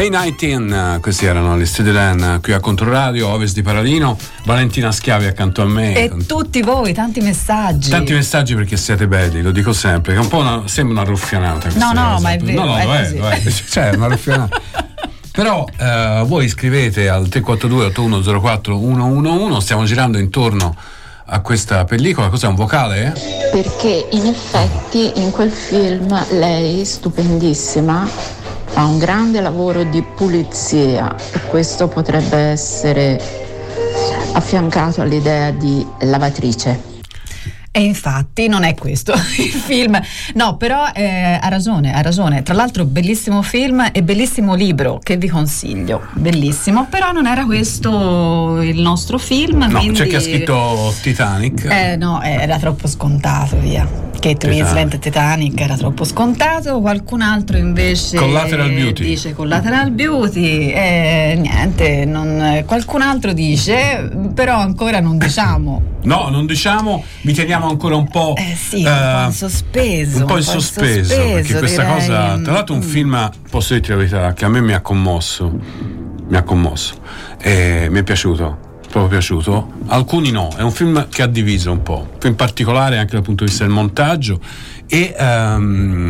Hey diciannove, questi erano gli Steady Dan qui a Controradio, Ovest di Paradino, Valentina Schiavi accanto a me. E tutti voi, tanti messaggi. Tanti messaggi perché siete belli, lo dico sempre, che è un po' una, sembra una ruffianata. No, no, cosa. ma è vero. No, no, è lo è, così. lo è. Cioè, è una ruffianata. Però eh, voi scrivete al tre quattro due otto uno zero quattro uno uno uno, stiamo girando intorno a questa pellicola. Cos'è, un vocale? Perché in effetti in quel film lei, stupendissima, fa un grande lavoro di pulizia e questo potrebbe essere affiancato all'idea di lavatrice. E infatti non è questo il film, no, però eh, ha ragione, ha ragione. Tra l'altro bellissimo film e bellissimo libro che vi consiglio, bellissimo, però non era questo il nostro film. No, quindi... c'è chi ha scritto Titanic. Eh no, era troppo scontato, via. Kate Winslet, Titanic era troppo scontato. Qualcun altro invece Collateral Beauty. dice Collateral Beauty e niente, non, qualcun altro dice, però ancora non diciamo. No, non diciamo, vi teniamo ancora un po', eh sì, un eh, po' in sospeso. Un po' in sospeso, sospeso perché questa direi... cosa, tra l'altro un mm. film, posso dirti la verità, che a me mi ha commosso, mi ha commosso, e mi è piaciuto, proprio piaciuto. Alcuni no, è un film che ha diviso un po', in particolare anche dal punto di vista del montaggio e... Um,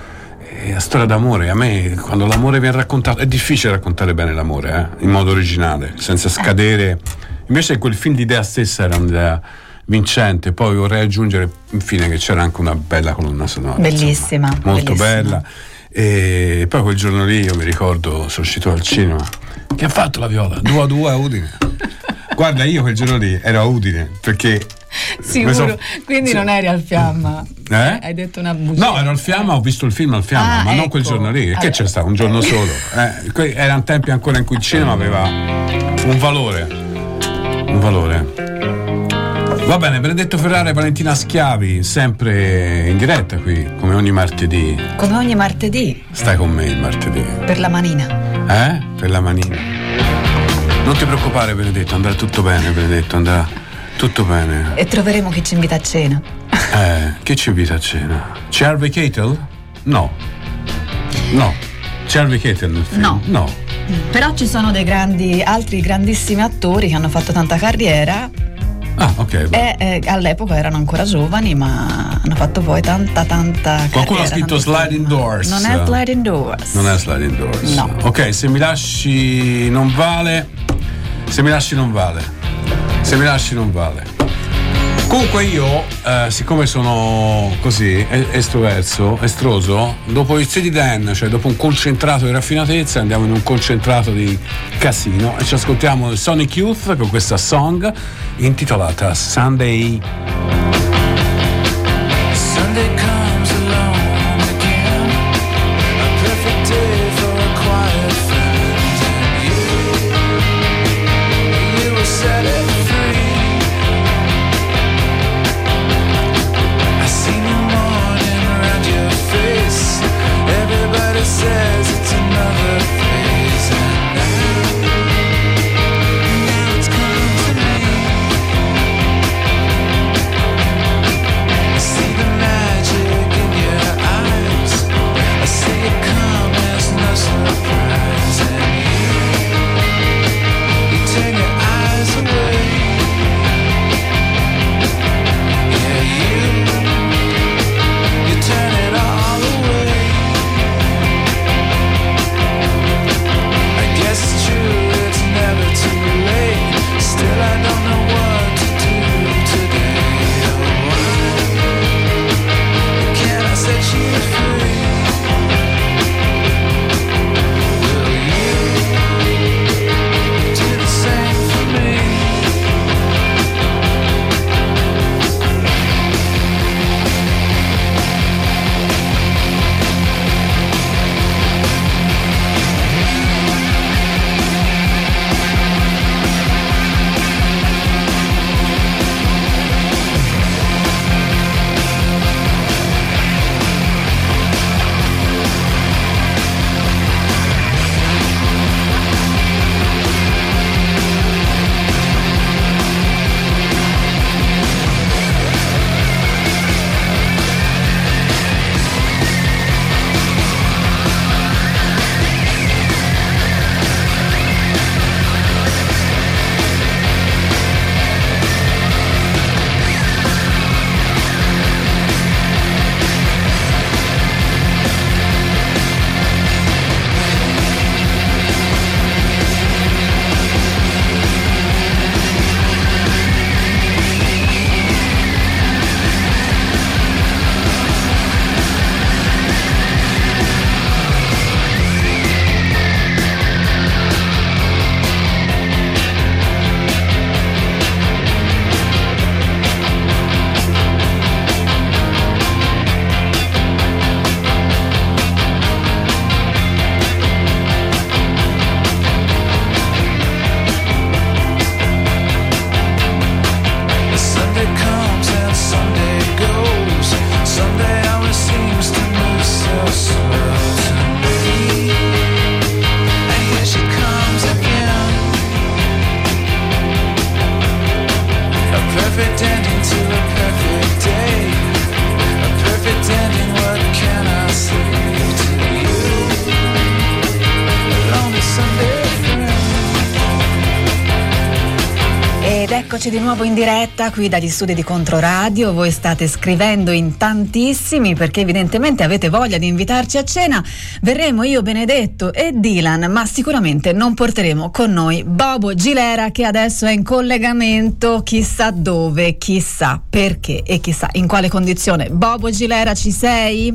la storia d'amore, a me quando l'amore viene raccontato è difficile raccontare bene l'amore eh, in modo originale, senza scadere. Invece quel film l'idea stessa era un'idea vincente. Poi vorrei aggiungere infine che c'era anche una bella colonna sonora, bellissima, insomma, molto bellissima. bella. E poi quel giorno lì io mi ricordo, sono uscito al cinema, che ha fatto la Viola? due a due a Udine. Guarda, io quel giorno lì ero a Udine perché sicuro, so, quindi sì. Non eri al Fiamma, eh? Hai detto una bugia. No, ero al Fiamma, ho visto il film al Fiamma, ah, ma ecco. non quel giorno lì, allora. Che c'è stato un giorno solo eh, erano tempi ancora in cui il cinema aveva un valore un valore va bene. Benedetto Ferrara e Valentina Schiavi sempre in diretta qui come ogni martedì come ogni martedì stai con me il martedì per la manina eh? Per la manina. Non ti preoccupare Benedetto, andrà tutto bene Benedetto, andrà tutto bene. E troveremo chi ci invita a cena. Eh, chi ci invita a cena? C'è Harvey Keitel? No. No. C'è Harvey Keitel nel film? No. No. Però ci sono dei grandi, altri grandissimi attori che hanno fatto tanta carriera. Ah, ok. E eh, all'epoca erano ancora giovani, ma hanno fatto poi tanta, tanta Qualcuno carriera. ha scritto Sliding Doors. Non è Sliding Doors. Non è Sliding Doors. No. Ok, se mi lasci non vale. Se mi lasci non vale. Se mi lasci non vale. Comunque io, eh, siccome sono così estroverso, estroso, dopo il Steady Dan, cioè dopo un concentrato di raffinatezza, andiamo in un concentrato di casino e ci ascoltiamo il Sonic Youth con questa song intitolata Sunday. Sunday comes along again, a perfect day for a quiet friend. You, you will set it free. I see new morning around your face. Everybody says it's another phase, and now, now it's come to me. I see the magic perfect ending to a perfect day. A perfect ending, what can I say to you? A lonely Sunday friend. Ed eccoci di nuovo in diretta qui dagli studi di Controradio. Voi state scrivendo in tantissimi perché evidentemente avete voglia di invitarci a cena. Verremo io, Benedetto e Dylan, ma sicuramente non porteremo con noi Bobo Gilera, che adesso è in collegamento chissà dove, chissà perché e chissà in quale condizione. Bobo Gilera, ci sei?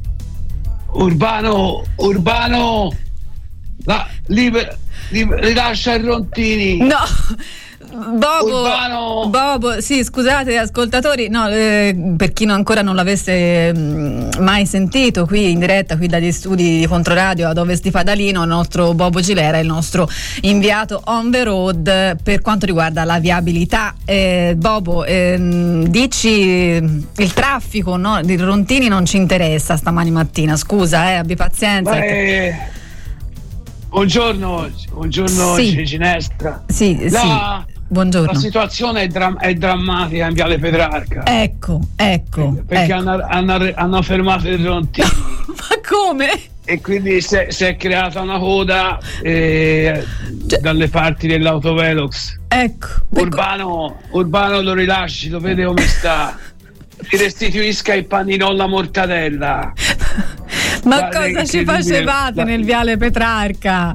Urbano, Urbano, la, liber, liber, rilascia i Rontini. No! Bobo, Urbano. Bobo, sì, scusate ascoltatori, no, eh, per chi non, ancora non l'avesse mh, mai sentito, qui in diretta, qui dagli studi di Controradio ad Ovest di Fadalino, il nostro Bobo Gilera è il nostro inviato on the road per quanto riguarda la viabilità. Eh, Bobo, eh, dici il traffico, no, di Rontini non ci interessa stamani mattina, scusa, eh, abbi pazienza. Beh, buongiorno, buongiorno Sì. Ginestra. Sì, La- sì. Buongiorno. La situazione è, dram- è drammatica in Viale Petrarca. Ecco, ecco. Perché ecco. hanno, hanno, hanno fermato il Rontini. Ma come? E quindi si è, si è creata una coda eh, dalle parti dell'autovelox. Ecco. Urbano, Urbano lo rilasci, lo vede come sta. Ti restituisca il panino alla mortadella. Ma Guarda, cosa è ci incredibile. facevate nel Viale Petrarca?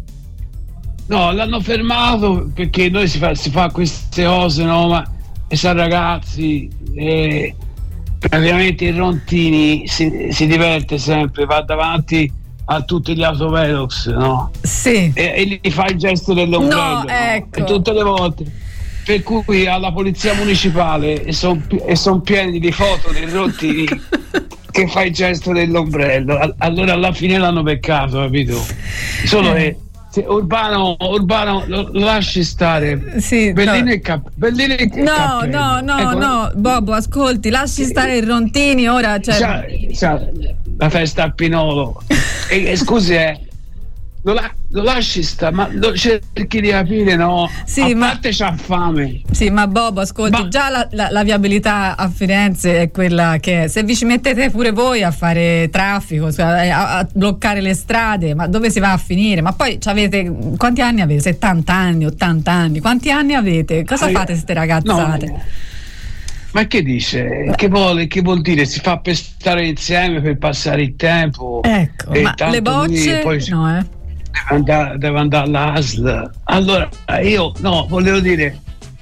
No, l'hanno fermato perché noi si fa, si fa queste cose, no? Ma e sa ragazzi, eh, praticamente il Rontini si, si diverte sempre, va davanti a tutti gli autovelox, no? Sì. E, e gli fa il gesto dell'ombrello, No, no? ecco. E tutte le volte. Per cui alla polizia municipale e sono e son pieni di foto del Rontini che fa il gesto dell'ombrello. All- Allora alla fine l'hanno beccato, capito? Solo Eh. che se Urbano, Urbano lo, lo lasci stare. Sì, Bellino no. e cap- Bellino e No, cappello. no, no, Ecco, no, Bobo, ascolti, lasci stare il Rontini ora, cioè... sa- sa- la festa a Pinolo. E, e scusi, eh, lo, la- lo lasci stare, ma lo cerchi di capire, no? Sì, a ma- parte c'ha fame. Sì, ma Bobo, ascolti, Ma- già la, la- la viabilità a Firenze è quella che è. Se vi ci mettete pure voi a fare traffico, cioè, a, a bloccare le strade, ma dove si va a finire? Ma poi c'avete, quanti anni avete? settanta anni, ottanta anni? Quanti anni avete? Cosa Ah, fate ste ragazzate? no. Ma che dice? Che vuole, che vuol dire? Si fa per stare insieme, per passare il tempo. Ecco, E ma tanto le bocce lui poi no, eh. deve andare, deve andare all'A S L. Allora io no, volevo dire.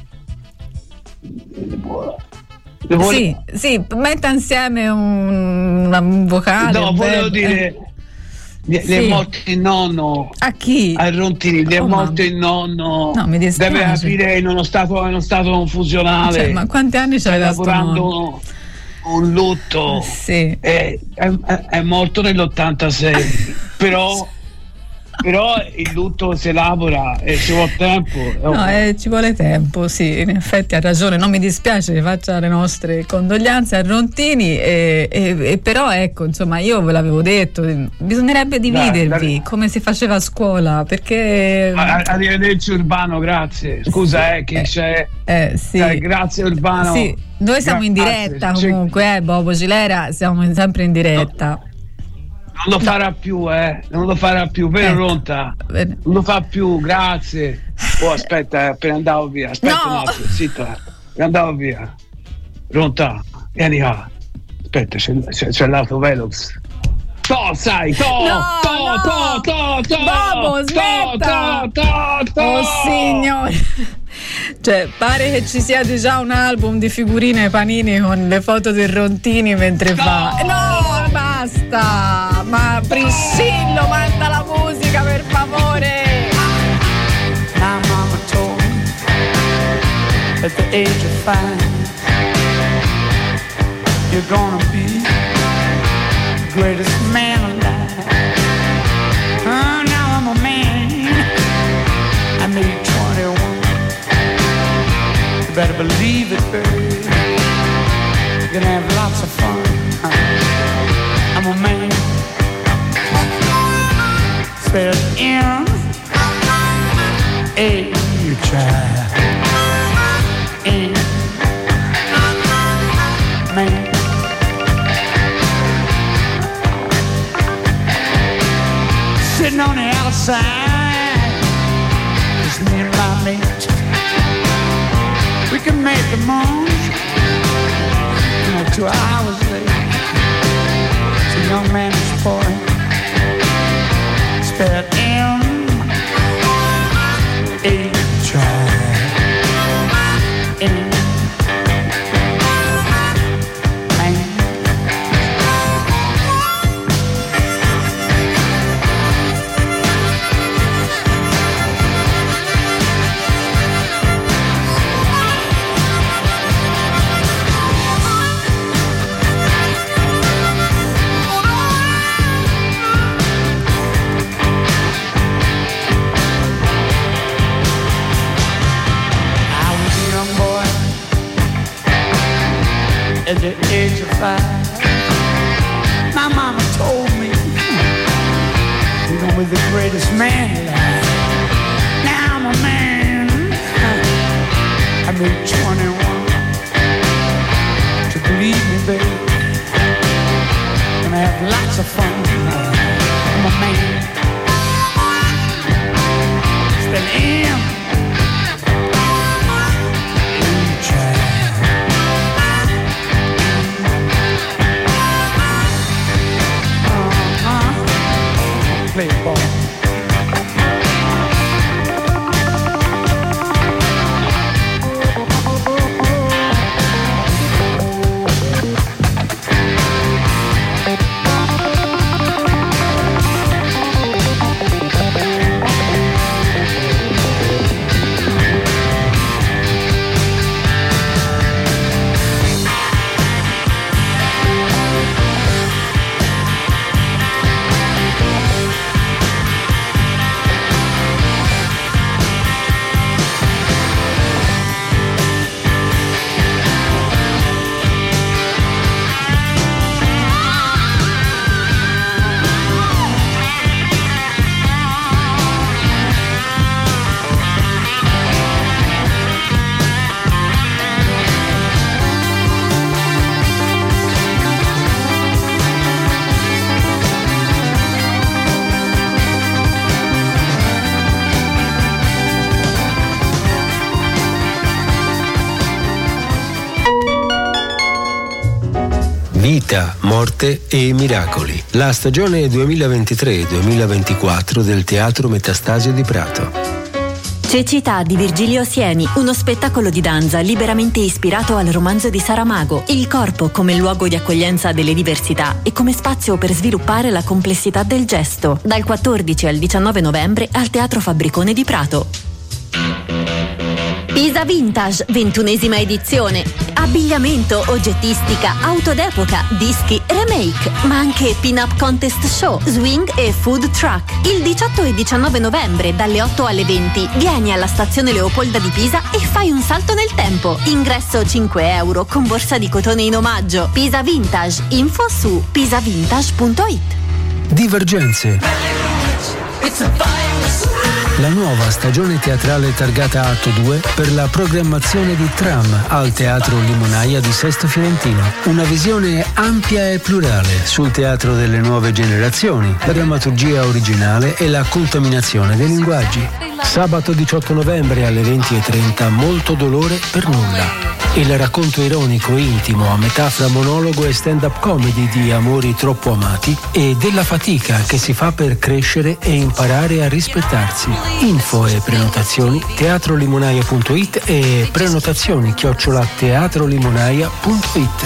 Le vole- Sì, sì, metta insieme un, un vocale. No, un volevo verbo, dire. eh. Gli gli è Sì. morto il nonno A chi? a Rontini, gli è Oh, morto mamma. il nonno. No, mi dispiace. Deve capire in uno stato, in uno stato confusionale. Cioè, ma quanti anni sta c'aveva sto nonno? lavorando un lutto. Sì. È, è- è morto nell'ottantasei. però però il lutto si elabora e ci vuole tempo. No, eh, ci vuole tempo, sì, in effetti ha ragione, non mi dispiace che faccia le nostre condoglianze a Rontini, e, e- e però ecco, insomma, io ve l'avevo detto, bisognerebbe dividervi dai. come si faceva a scuola, perché... A- Arrivederci Urbano, grazie. Scusa, eh, che c'è. Eh, sì. Dai, grazie Urbano. Sì, noi siamo in Grazie. diretta C'è- comunque, eh, Bobo Gilera, siamo sempre in diretta. Non lo farà più, eh. Non lo farà più, vero Ecco. Ronta? Bene. Non lo fa più, grazie. Oh, aspetta, eh, appena andavo via. Aspetta No. un attimo, zitta. eh. Andavo via. Ronta, vieni qua. Aspetta, c'è, c'è, c'è l'autovelox. To, sai, to, No, to, no. to, to, to, Bobo, to, smetta. to, to, to. Oh signore, cioè pare che ci sia già un album di figurine Panini con le foto del Rontini mentre fa. No, basta! Ma Priscillo, manda la musica per favore! My mama told me at the age of five, you're gonna be the greatest man alive. Oh, now I'm a man. I made twenty-one. You better believe it, baby. You're gonna have lots of fun. I'm a man. Spell M A child. And time. Just me and my mate. We can make the moon, you know, two hours late. It's a young man is pouring. Spare him a try. In at the age of five, my mama told me you're gonna be the greatest man alive. Now I'm a man, I've been twenty-one. To believe me, baby, gonna have lots of fun. I'm a man. Spend him. Play ball. Vita, morte e miracoli. La stagione duemilaventitré duemilaventiquattro del Teatro Metastasio di Prato. Cecità di Virgilio Sieni, uno spettacolo di danza liberamente ispirato al romanzo di Saramago. Il corpo come luogo di accoglienza delle diversità e come spazio per sviluppare la complessità del gesto. Dal quattordici al diciannove novembre al Teatro Fabbricone di Prato. Pisa Vintage, ventunesima edizione. Abbigliamento, oggettistica, auto d'epoca, dischi, remake, ma anche pin-up contest show, swing e food truck. Il diciotto e diciannove novembre dalle otto alle venti vieni alla stazione Leopolda di Pisa e fai un salto nel tempo. Ingresso cinque euro con borsa di cotone in omaggio. Pisa Vintage, info su pisavintage punto it. Divergenze. La nuova stagione teatrale targata Atto due per la programmazione di Tram al Teatro Limonaia di Sesto Fiorentino. Una visione ampia e plurale sul teatro delle nuove generazioni, la drammaturgia originale e la contaminazione dei linguaggi. Sabato diciotto novembre alle venti e trenta Molto dolore per nulla. Il racconto ironico, intimo, a metà fra monologo e stand-up comedy di amori troppo amati e della fatica che si fa per crescere e imparare a rispettarsi. Info e prenotazioni teatrolimonaia punto it e prenotazioni chiocciola teatrolimonaia punto it.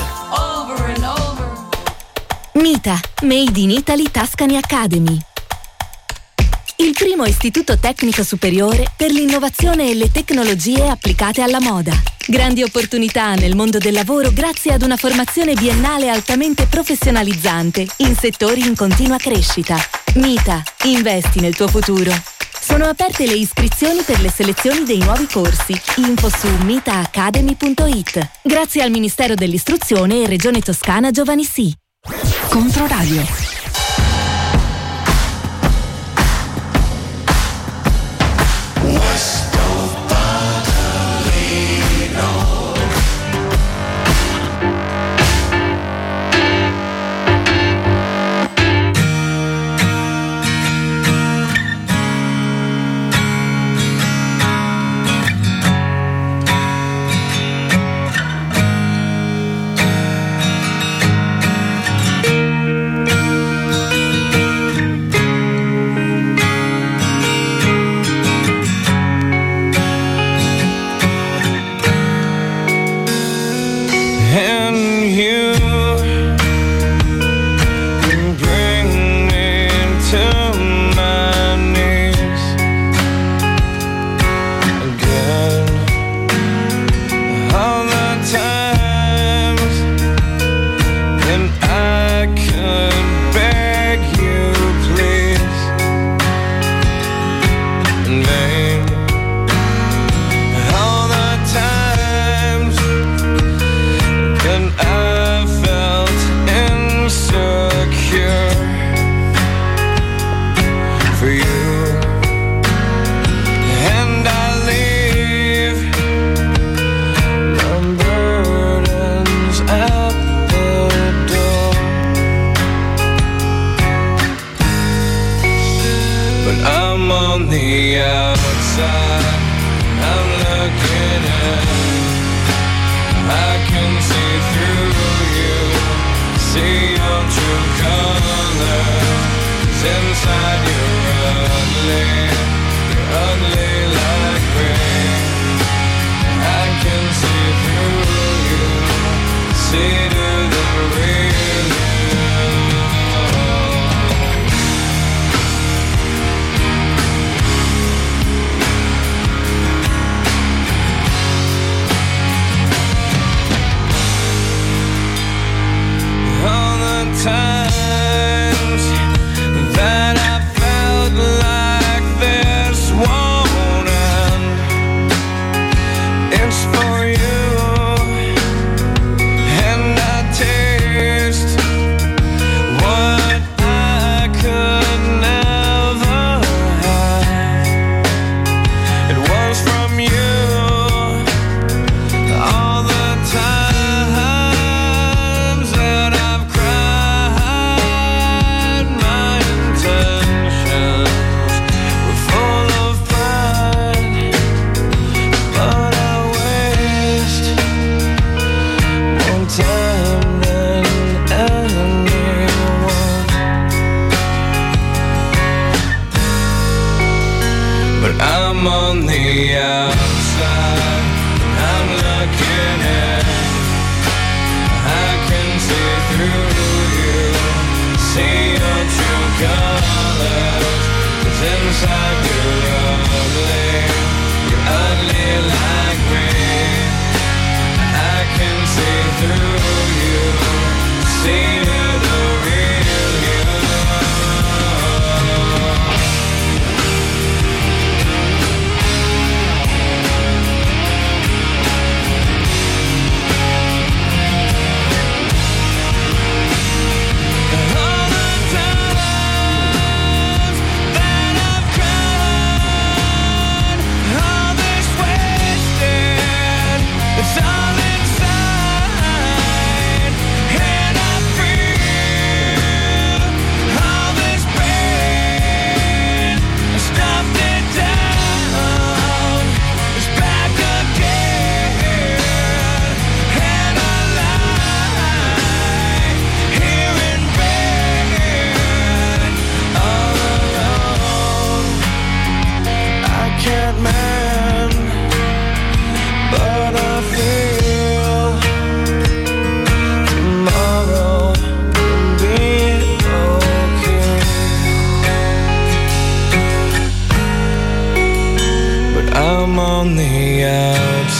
Mita, Made in Italy Tuscany Academy. Il primo istituto tecnico superiore per l'innovazione e le tecnologie applicate alla moda. Grandi opportunità nel mondo del lavoro grazie ad una formazione biennale altamente professionalizzante in settori in continua crescita. Mita, investi nel tuo futuro. Sono aperte le iscrizioni per le selezioni dei nuovi corsi. Info su mita academy punto it. Grazie al Ministero dell'Istruzione e Regione Toscana Giovani Sì. Controradio.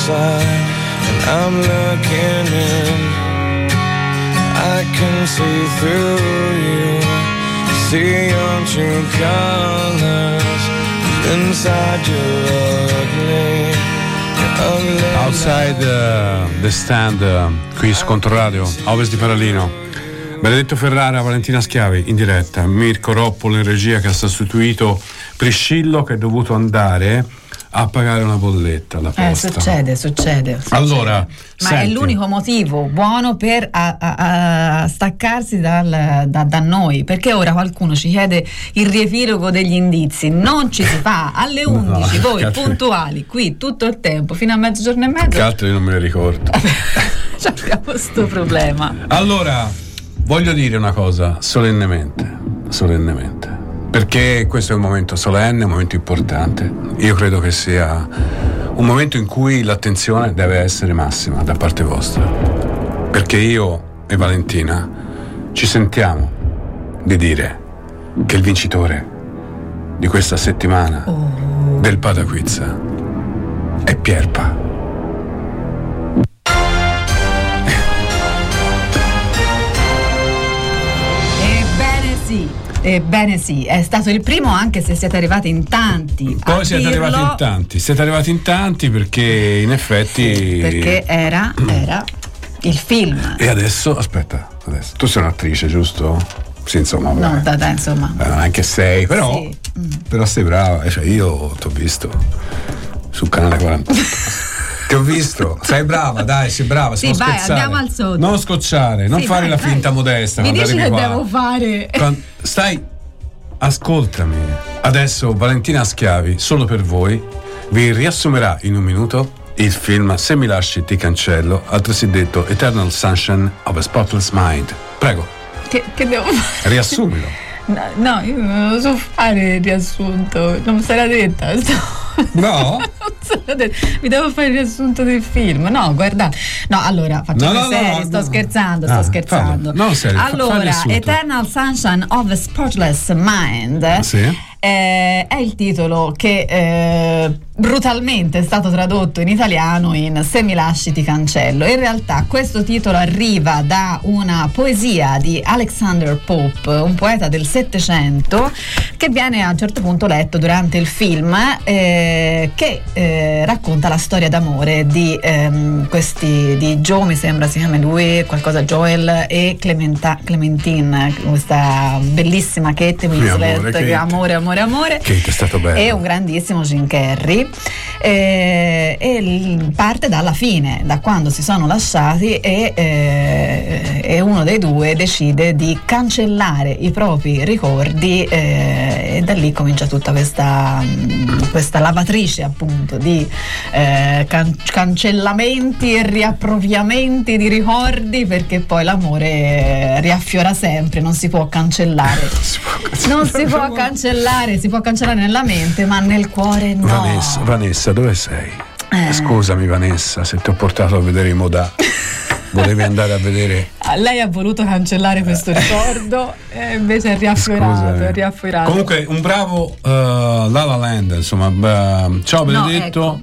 outside and I'm looking in. I can see through you, see your true colors inside your ugly, your ugly. Outside uh, the stand uh, qui su Controradio, a ovest di Paralino. Benedetto Ferrara, Valentina Schiavi in diretta, Mirko Roppolo in regia che ha sostituito Priscillo che è dovuto andare a pagare una bolletta alla posta. Eh, succede, succede, succede. Allora, ma senti, è l'unico motivo buono per a, a, a staccarsi dal, da, da noi, perché ora qualcuno ci chiede il riepilogo degli indizi, non ci si fa alle undici, no, voi altri, puntuali qui tutto il tempo fino a mezzogiorno e mezzo. Che altro io non me ne ricordo. Abbiamo questo problema. Allora, voglio dire una cosa solennemente, solennemente. Perché questo è un momento solenne, un momento importante. Io credo che sia un momento in cui l'attenzione deve essere massima da parte vostra. Perché io e Valentina ci sentiamo di dire che il vincitore di questa settimana oh. del Pataquiz è Pierpa. Ebbene sì. Ebbene sì, è stato il primo, anche se siete arrivati in tanti. Poi siete dirlo. arrivati in tanti, siete arrivati in tanti perché in effetti. Sì, perché era, era il film. E adesso, aspetta, adesso. Tu sei un'attrice, giusto? Sì, insomma. No, vabbè. da, da, insomma. Eh, non è che sei, però. Sì. Mm. Però sei brava, cioè io ti ho visto sul canale quarantotto. Ti ho visto, sei brava, dai, sei brava. Sì, vai, scherzare. andiamo al sodo. Non scocciare, non sì, fare vai, la vai. finta modesta. Mi dici che qua. devo fare? Quando, stai, ascoltami. Adesso Valentina Schiavi, solo per voi, vi riassumerà in un minuto il film Se mi lasci ti cancello, altresì detto Eternal Sunshine of a Spotless Mind. Prego. Che, che devo fare? Riassumilo. No, no, io non lo so fare il riassunto, non me l'ha detta. No? Mi devo fare il riassunto del film. No, guarda. No, allora facciamo no, no, serie, no, sto no. scherzando, Ah, sto scherzando. fallo. No, serio, allora, Eternal Sunshine of a Spotless Mind. Sì. Eh, è il titolo che eh, brutalmente è stato tradotto in italiano in Se mi lasci ti cancello. In realtà questo titolo arriva da una poesia di Alexander Pope, un poeta del Settecento, che viene a un certo punto letto durante il film, eh, che eh, racconta la storia d'amore di ehm, questi di Joe, mi sembra si chiama lui, qualcosa Joel, e Clementa, Clementine, questa bellissima Kate Winslet, amore, che Kate. amore amore amore Kate è stato bello. e un grandissimo Jim Carrey, eh, e l- parte dalla fine, da quando si sono lasciati, e, eh, e uno dei due decide di cancellare i propri ricordi, eh, e da lì comincia tutta questa, questa lavatrice appunto di eh, can- cancellamenti e riappropriamenti di ricordi, perché poi l'amore riaffiora sempre, non si può cancellare, non si può cancellare, si può cancellare nella mente, ma nel cuore no. Vanessa, Vanessa, dove sei? Eh. Scusami Vanessa, se ti ho portato a vedere i Modà. Volevi andare a vedere. Lei ha voluto cancellare questo ricordo e invece è riaffiorato, è riaffiorato. Comunque un bravo uh, La La Land, insomma. Uh, ciao Benedetto. No, ecco.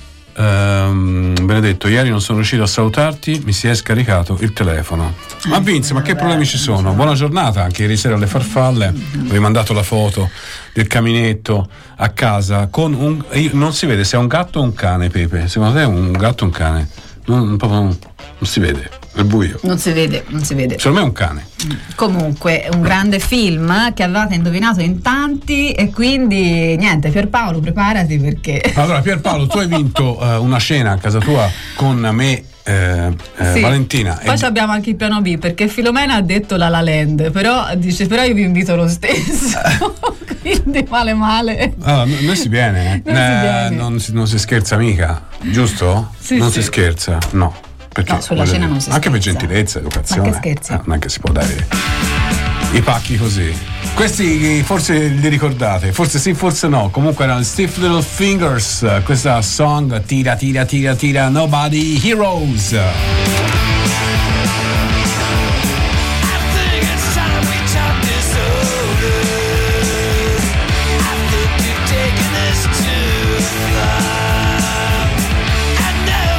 Um, Benedetto, ieri non sono riuscito a salutarti, mi si è scaricato il telefono. Ma Vince, ma che problemi ci sono? Buona giornata, anche ieri sera alle farfalle avevi mandato la foto del caminetto a casa con un, non si vede se è un gatto o un cane, Pepe. Secondo te è un gatto o un cane? Non, proprio non, non si vede, è buio. Non si vede, non si vede. Secondo me è un cane. Comunque, un grande film che avevate indovinato in tanti, e quindi niente, Pierpaolo, preparati perché. Allora, Pierpaolo, tu hai vinto uh, una cena a casa tua con me. Eh, eh, sì. Valentina, Poi e... abbiamo anche il piano B, perché Filomena ha detto La La Land, però dice però io vi invito lo stesso. Quindi male male. Allora, n- noi si viene, eh. Non, si viene. Non, si, non si scherza mica, giusto? Sì, non sì. si scherza, no. Perché, No, sulla cena non si anche scherza. per gentilezza, educazione. Ma che scherzi? Eh, non è che si può dare i pacchi così. Questi forse li ricordate, forse sì, forse no. Comunque erano Stiff Little Fingers, questa song tira tira tira tira Nobody Heroes. Taking this too far. I know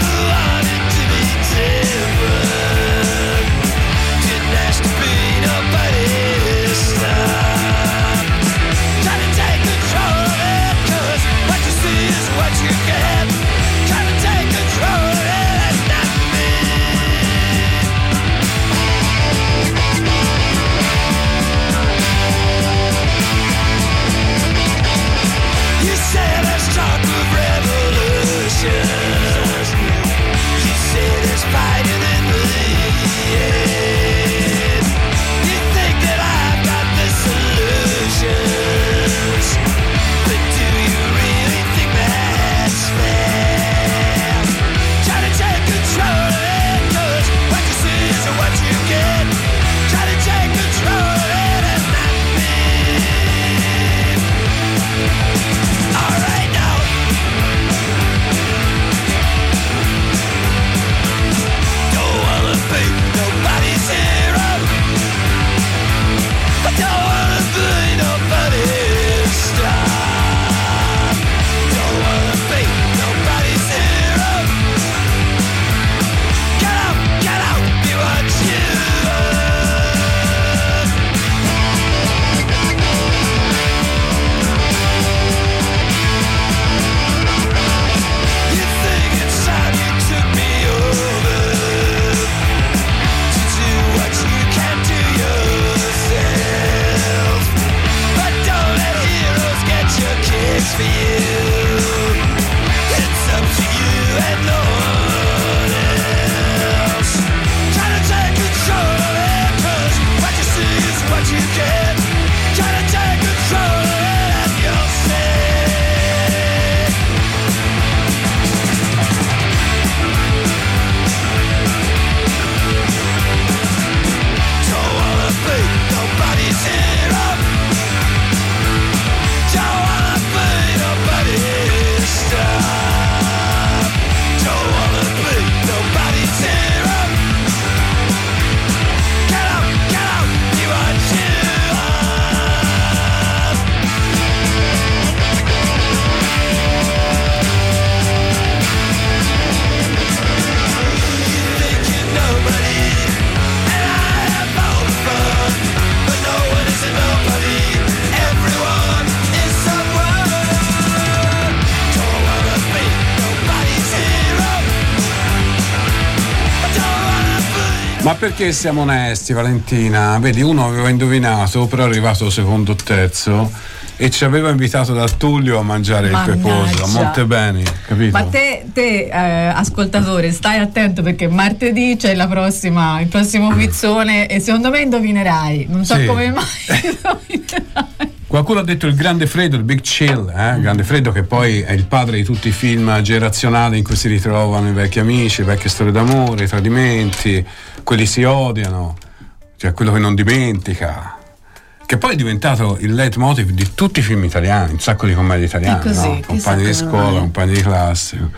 Ma perché siamo onesti, Valentina? Vedi, uno aveva indovinato, però è arrivato secondo o terzo e ci aveva invitato da Tullio a mangiare Mannaggia. il peposo a Montebeni, capito? Ma te, te eh, ascoltatore, stai attento perché martedì c'è la prossima, il prossimo quizzone e secondo me indovinerai. Non so Sì. come mai indovinerai. Qualcuno ha detto il Grande Freddo, il Big Chill, eh? Il Grande Freddo che poi è il padre di tutti i film generazionali in cui si ritrovano i vecchi amici, le vecchie storie d'amore, i tradimenti, quelli si odiano, cioè quello che non dimentica, che poi è diventato il leitmotiv di tutti i film italiani, un sacco di commedie italiane, È così, no? Compagni di chissà come scuola, mai. compagni di classe.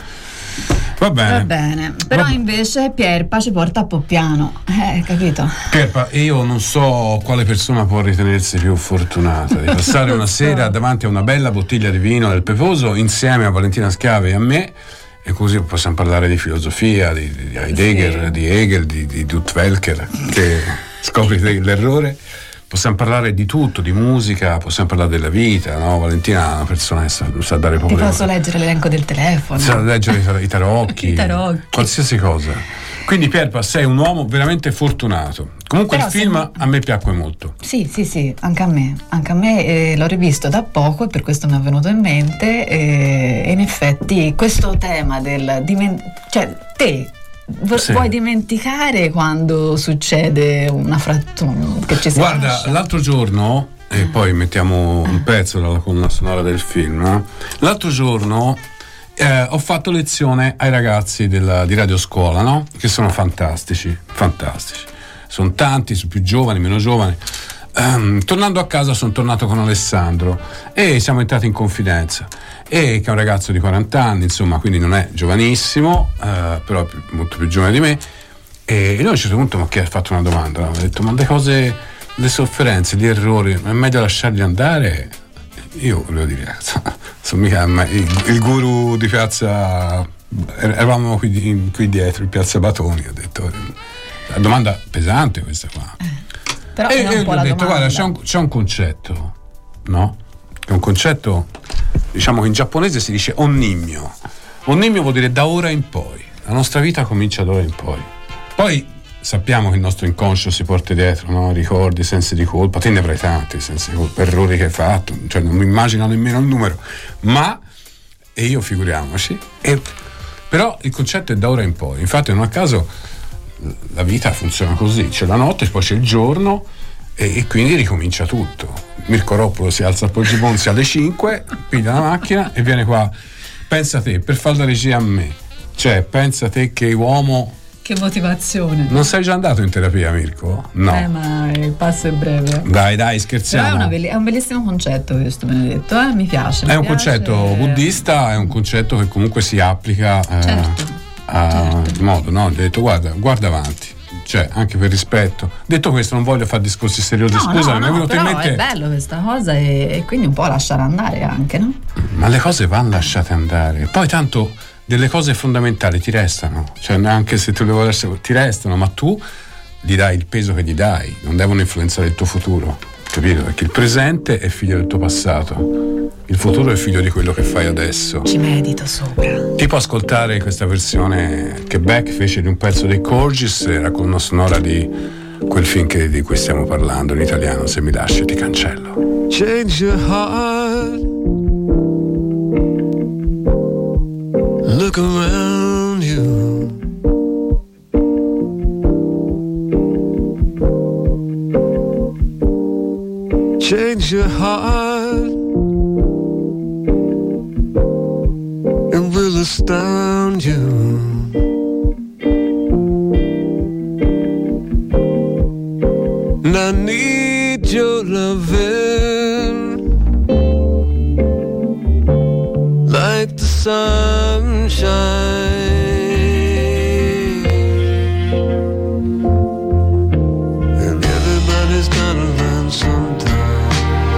Va bene. Va bene, però Va- invece Pierpa ci porta a Poppiano, eh, capito? Pierpa, io non so quale persona può ritenersi più fortunata di passare una sera davanti a una bella bottiglia di vino del Peposo insieme a Valentina Schiavi e a me, e così possiamo parlare di filosofia, di, di Heidegger, Sì. di Hegel, di, di Duttwelker, che scopri l'errore. Possiamo parlare di tutto, di musica, possiamo parlare della vita, no? Valentina è una persona che sa, sa dare Ti proprio, posso leggere l'elenco del telefono? sa leggere i, tar- i tarocchi, I tarocchi. qualsiasi cosa. Quindi Pierpa, sei un uomo veramente fortunato. Comunque Però il film se- a me piacque molto. Sì, sì, sì, anche a me, anche a me eh, l'ho rivisto da poco e per questo mi è venuto in mente eh, e in effetti questo tema del dimen- cioè te vu- Sì. vuoi dimenticare quando succede una frattura che ci si Guarda, lascia? l'altro giorno, e poi mettiamo un pezzo dalla colonna sonora del film, no? L'altro giorno eh, ho fatto lezione ai ragazzi della, di Radio Scuola, no? Che sono fantastici, fantastici. Sono tanti, sono più giovani, meno giovani. Ehm, tornando a casa sono tornato con Alessandro e siamo entrati in confidenza, e che è un ragazzo di quaranta anni, insomma, quindi non è giovanissimo, eh, però è più- molto più giovane di me, e lui a un certo punto mi ha fatto una domanda, no? Mi ha detto: ma le cose, le sofferenze, gli errori, è meglio lasciarli andare? Io volevo dire, sono mica ma il, il guru di piazza, eravamo qui, di- qui dietro, in piazza Batoni, ho detto, la domanda pesante questa qua. Però E è un io gli po' ho la detto: domanda. guarda, c'è un, c'è un concetto, no? È un concetto, diciamo che in giapponese si dice onnimyo. Onnimyo vuol dire da ora in poi. La nostra vita comincia da ora in poi. Poi sappiamo che il nostro inconscio si porta dietro, no? Ricordi, sensi di colpa. Te ne avrai tanti sensi di colpa, errori che hai fatto, cioè non mi immagino nemmeno il numero. Ma, e io figuriamoci, e, però il concetto è da ora in poi. Infatti non a caso la vita funziona così, c'è la notte, poi c'è il giorno e, e quindi ricomincia tutto. Mirko Roppolo si alza a Poggibonsi alle cinque, piglia la macchina e viene qua. Pensa te, per fare la regia a me, cioè pensa te che uomo. Che motivazione. Non sei già andato in terapia, Mirko? No. Eh, ma il passo è breve. Dai, dai, Però è, scherziamo. una belli- è un bellissimo concetto questo, Benedetto, eh? Mi piace. mi È un piace. concetto buddista, è un concetto che comunque si applica eh, Certo, a modo, no? Ho detto guarda, guarda avanti, cioè anche per rispetto. Detto questo, non voglio fare discorsi seriosi, No, scusa, no, mi è no, venuto in però mente. è bello questa cosa e, e quindi un po' lasciare andare anche, no? Ma le cose vanno lasciate andare. Poi tanto delle cose fondamentali ti restano, cioè anche se tu le vuoi lasciare, ti restano, ma tu gli dai il peso che gli dai, non devono influenzare il tuo futuro, capito? Perché il presente è figlio del tuo passato, il futuro è figlio di quello che fai adesso. Ci medito sopra. Tipo ascoltare questa versione che Beck fece di un pezzo dei Corgis, era colonna sonora di quel film che, di cui stiamo parlando in italiano, Se mi lasci ti cancello. Change your heart. Look around you. Change your heart. It will astound you. And I need your loving like the sunshine. And everybody's gotta learn sometime.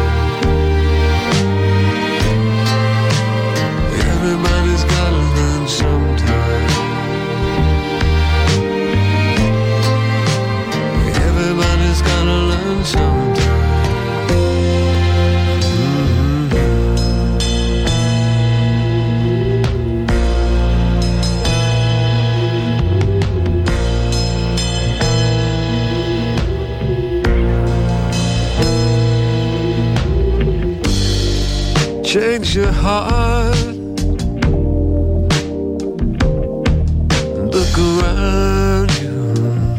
Everybody's gotta learn sometime. Everybody's gotta learn sometime. Mm-hmm. change your heart. Look around you.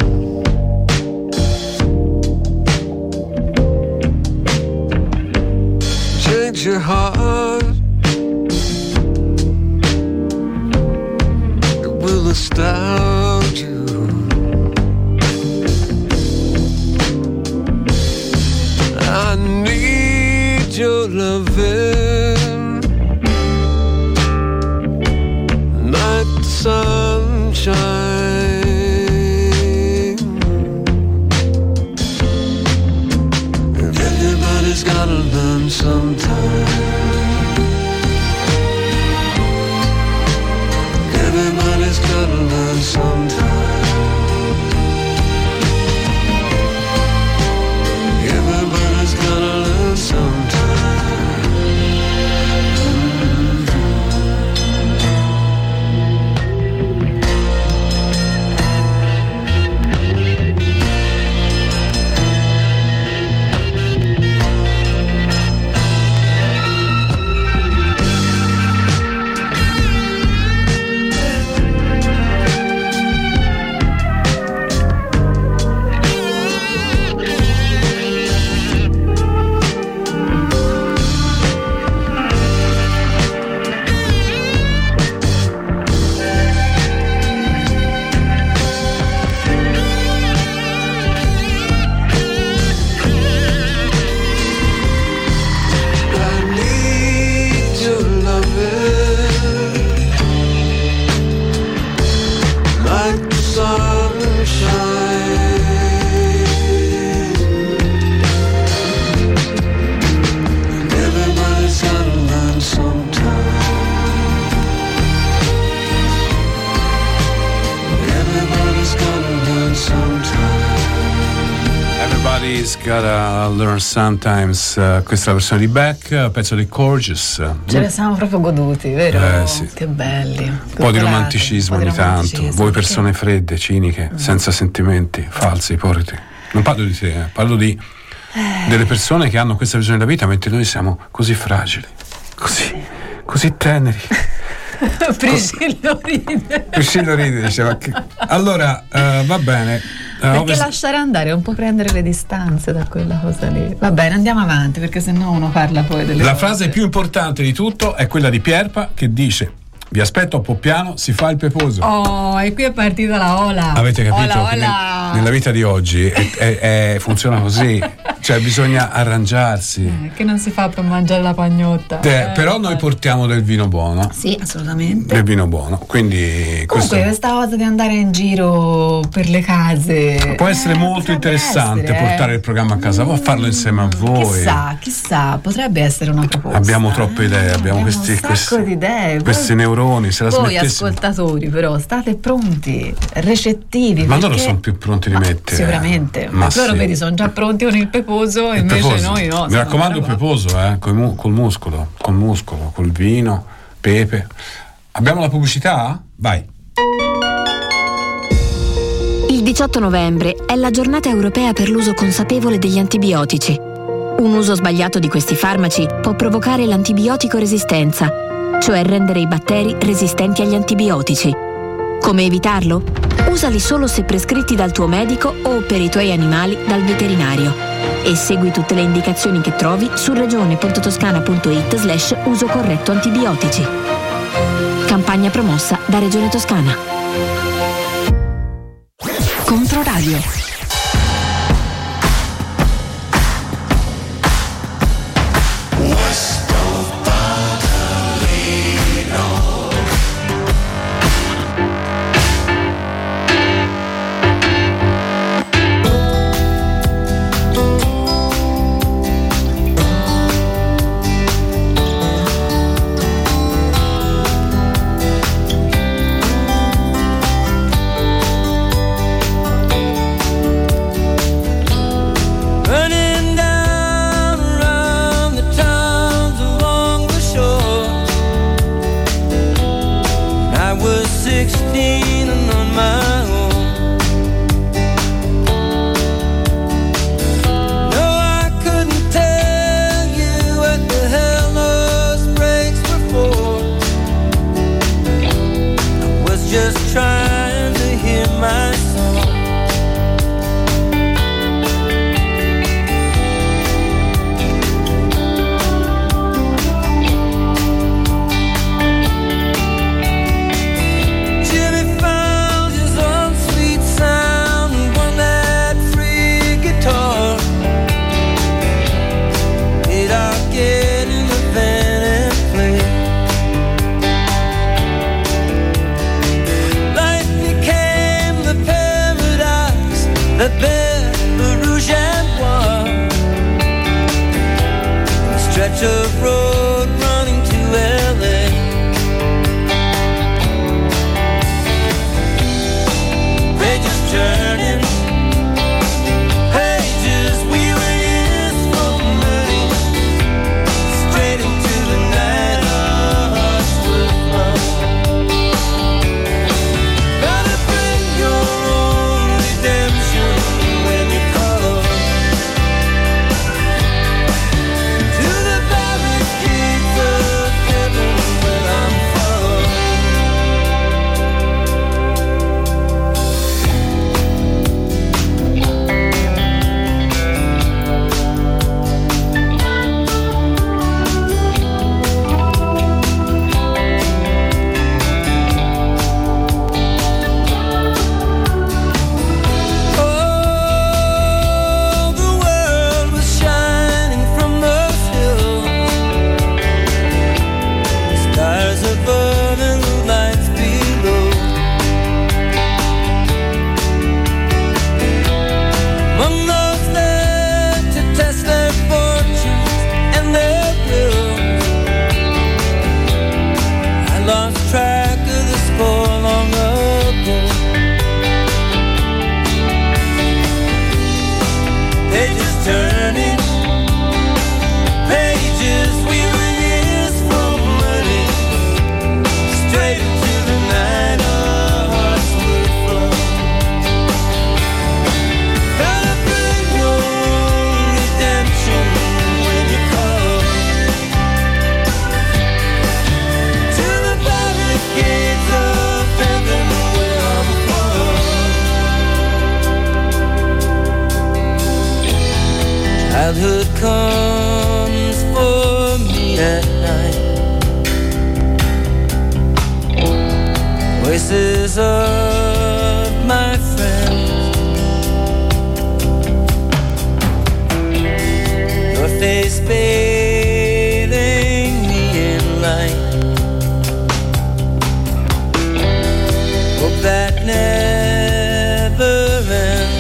Change your heart. It will astound you. I need your loving like the sunshine. And everybody's gotta learn sometime. Everybody's gotta learn sometime. Everybody's gotta learn sometime. Gotta Learn Sometimes, uh, questa è la versione di Beck, pezzo di Gorgeous. Ce ne siamo proprio goduti, vero? Eh, sì. Che belli. Un po' di romanticismo ogni tanto. Voi persone che... fredde, ciniche, mm. senza sentimenti, falsi, ipocriti. Non parlo di te, eh, parlo di eh. delle persone che hanno questa visione della vita, mentre noi siamo così fragili, così, sì. così teneri. Priscillo ride. Priscillo ride, diceva che... Allora, uh, va bene. Uh, perché ovvio... lasciare andare è un po' prendere le distanze da quella cosa lì. Va bene, andiamo avanti, perché sennò uno parla poi delle La cose. frase più importante di tutto è quella di Pierpa, che dice: vi aspetto a Poppiano, si fa il peposo. Oh, e qui è partita la ola. Avete capito ola, che ola. Nel, nella vita di oggi è, è, è, funziona così, cioè bisogna arrangiarsi. Eh, che non si fa per mangiare la pagnotta. Eh, eh, però noi portiamo del vino buono. Sì, assolutamente. Del vino buono, quindi comunque questo... questa cosa di andare in giro per le case può essere eh, molto interessante essere, portare eh. il programma a casa, o farlo insieme a voi. Chissà, chissà, potrebbe essere una proposta. Abbiamo troppe idee, abbiamo, abbiamo questi, un sacco questi, di idee. questi voi, neuroni, se la voi smettessimo. ascoltatori però state pronti, recettivi. Ma perché... loro sono più pronti di ma, mettere. Sicuramente, ma ma loro sì. vedi sono già pronti con il peposo, il invece peposo. Noi no. Mi raccomando il peposo, eh, col, mu- col muscolo, col muscolo, col vino, pepe. Abbiamo la pubblicità? Vai. Il diciotto novembre è la giornata europea per l'uso consapevole degli antibiotici. Un uso sbagliato di questi farmaci può provocare l'antibiotico resistenza, cioè rendere i batteri resistenti agli antibiotici. Come evitarlo? Usali solo se prescritti dal tuo medico o per i tuoi animali dal veterinario. E segui tutte le indicazioni che trovi su regione.toscana.it slash uso corretto antibiotici. Campagna promossa da Regione Toscana. Controradio. my song. Jimmy found his own sweet sound and won that free guitar. Did I get in the van and play? Life became the paradise, the belle, the rouge and noir. A stretch of road running to L A. Pages turning, pages we were years from learning. Straight into the night our hearts will flow. Gotta bring your own redemption when you call. To the barricades of heaven where I'm followed. Oh, the world was shining from those hills. Stars above and the lights below. Among those there to test their fortunes and their wills, I lost track of the score long ago. Pages turning, pages we were years from learning. Straight into the night our hearts would flow. Gotta bring your own redemption when you call. To the barricades of heaven where I'm followed. Childhood comes for me at night. Voices of my friends, your face bathing me in light. Hope that never ends.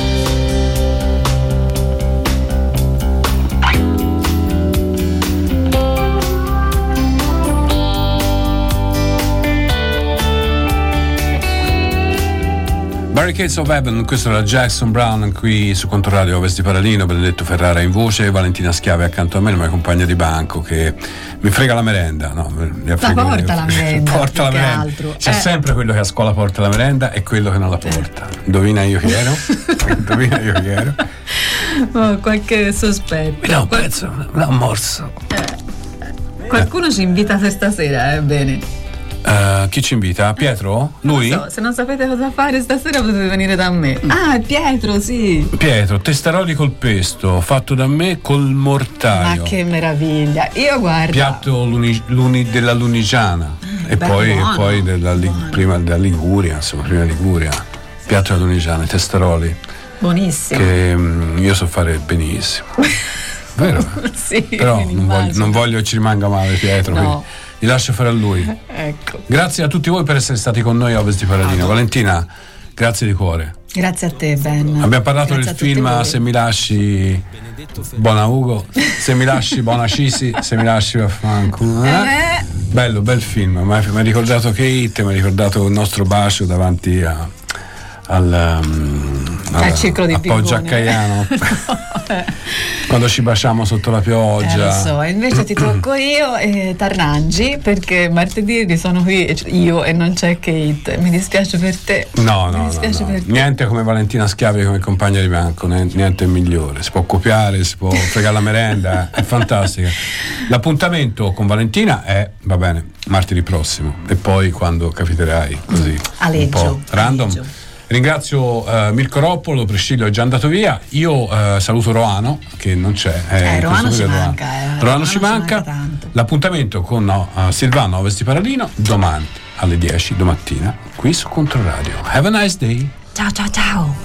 Barricades of Heaven, questo era Jackson Brown qui su Controradio Ovest di Paralino, Benedetto Ferrara in voce, Valentina Schiave accanto a me, la mia compagna di banco che mi frega la merenda, no, mi La frega- porta la merenda, porta la più che merenda. altro. C'è Eh. sempre quello che a scuola porta la merenda e quello che non la porta. Indovina io chi ero? Indovina io chi ero? Oh, qualche sospetto. Mi dà un pezzo, mi dà un morso. Qualcuno ci invita per stasera, eh, bene. Eh, chi ci invita? Pietro? Lui? Non so, se non sapete cosa fare stasera potete venire da me. Ah, è Pietro, sì. Pietro, testaroli col pesto, fatto da me col mortaio. Ma che meraviglia. Io guarda. Piatto luni- luni- della Lunigiana e beh, poi, buono, poi della, Li- prima della Liguria, insomma, prima Liguria. Piatto della Lunigiana, i testaroli. Buonissimo. Che mm, io so fare benissimo. Vero? Sì, Però mi non voglio, immagino. non voglio che ci rimanga male Pietro, No. quindi li lascio fare a lui. Ecco. Grazie a tutti voi per essere stati con noi a Ovest di Paradino. Valentina, grazie di cuore. Grazie a te, Ben. Abbiamo parlato Grazie del a tutti film voi. Se mi lasci buona Ugo, se mi lasci buona Cisi, se mi lasci vaffanculo. Eh? Eh. Bello, bel film, mi ha mi ha ricordato Kate, mi ha ricordato il nostro bacio davanti a, al, um, Al ciclo di a Poggio Pingone. Accaiano. Quando ci baciamo sotto la Eh, pioggia. lo so, e invece ti tocco io e Tarnangi perché martedì sono qui io e non c'è Kate. Mi dispiace per te. No, Mi no, no, dispiace no. per te. Niente come Valentina Schiavi come compagna di banco, ne- niente è migliore. Si può copiare, si può fregare la merenda, è fantastica. L'appuntamento con Valentina è, va bene, martedì prossimo e poi quando capiterai così Aleggio, un po' random. Aleggio. ringrazio uh, Mirko Roppolo, Priscillo è già andato via, io uh, saluto Roano che non c'è, eh, eh, Roano ci Roano. manca eh. Roano, Roano ci manca, tanto. L'appuntamento con uh, Silvano Ovesti Paradino domani alle dieci domattina qui su Controradio. Have a nice day. Ciao ciao ciao.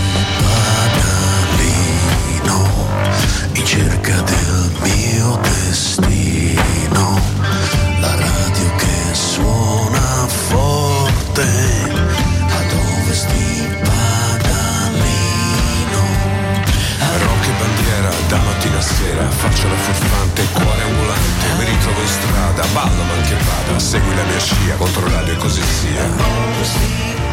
In cerca del mio destino, la radio che suona forte ad ovest di Pagalino. Rock e bandiera da mattina a sera, faccio la furfante, cuore ambulante, mi ritrovo in strada, ballo man che vada, segui la mia scia, Controradio e così sia.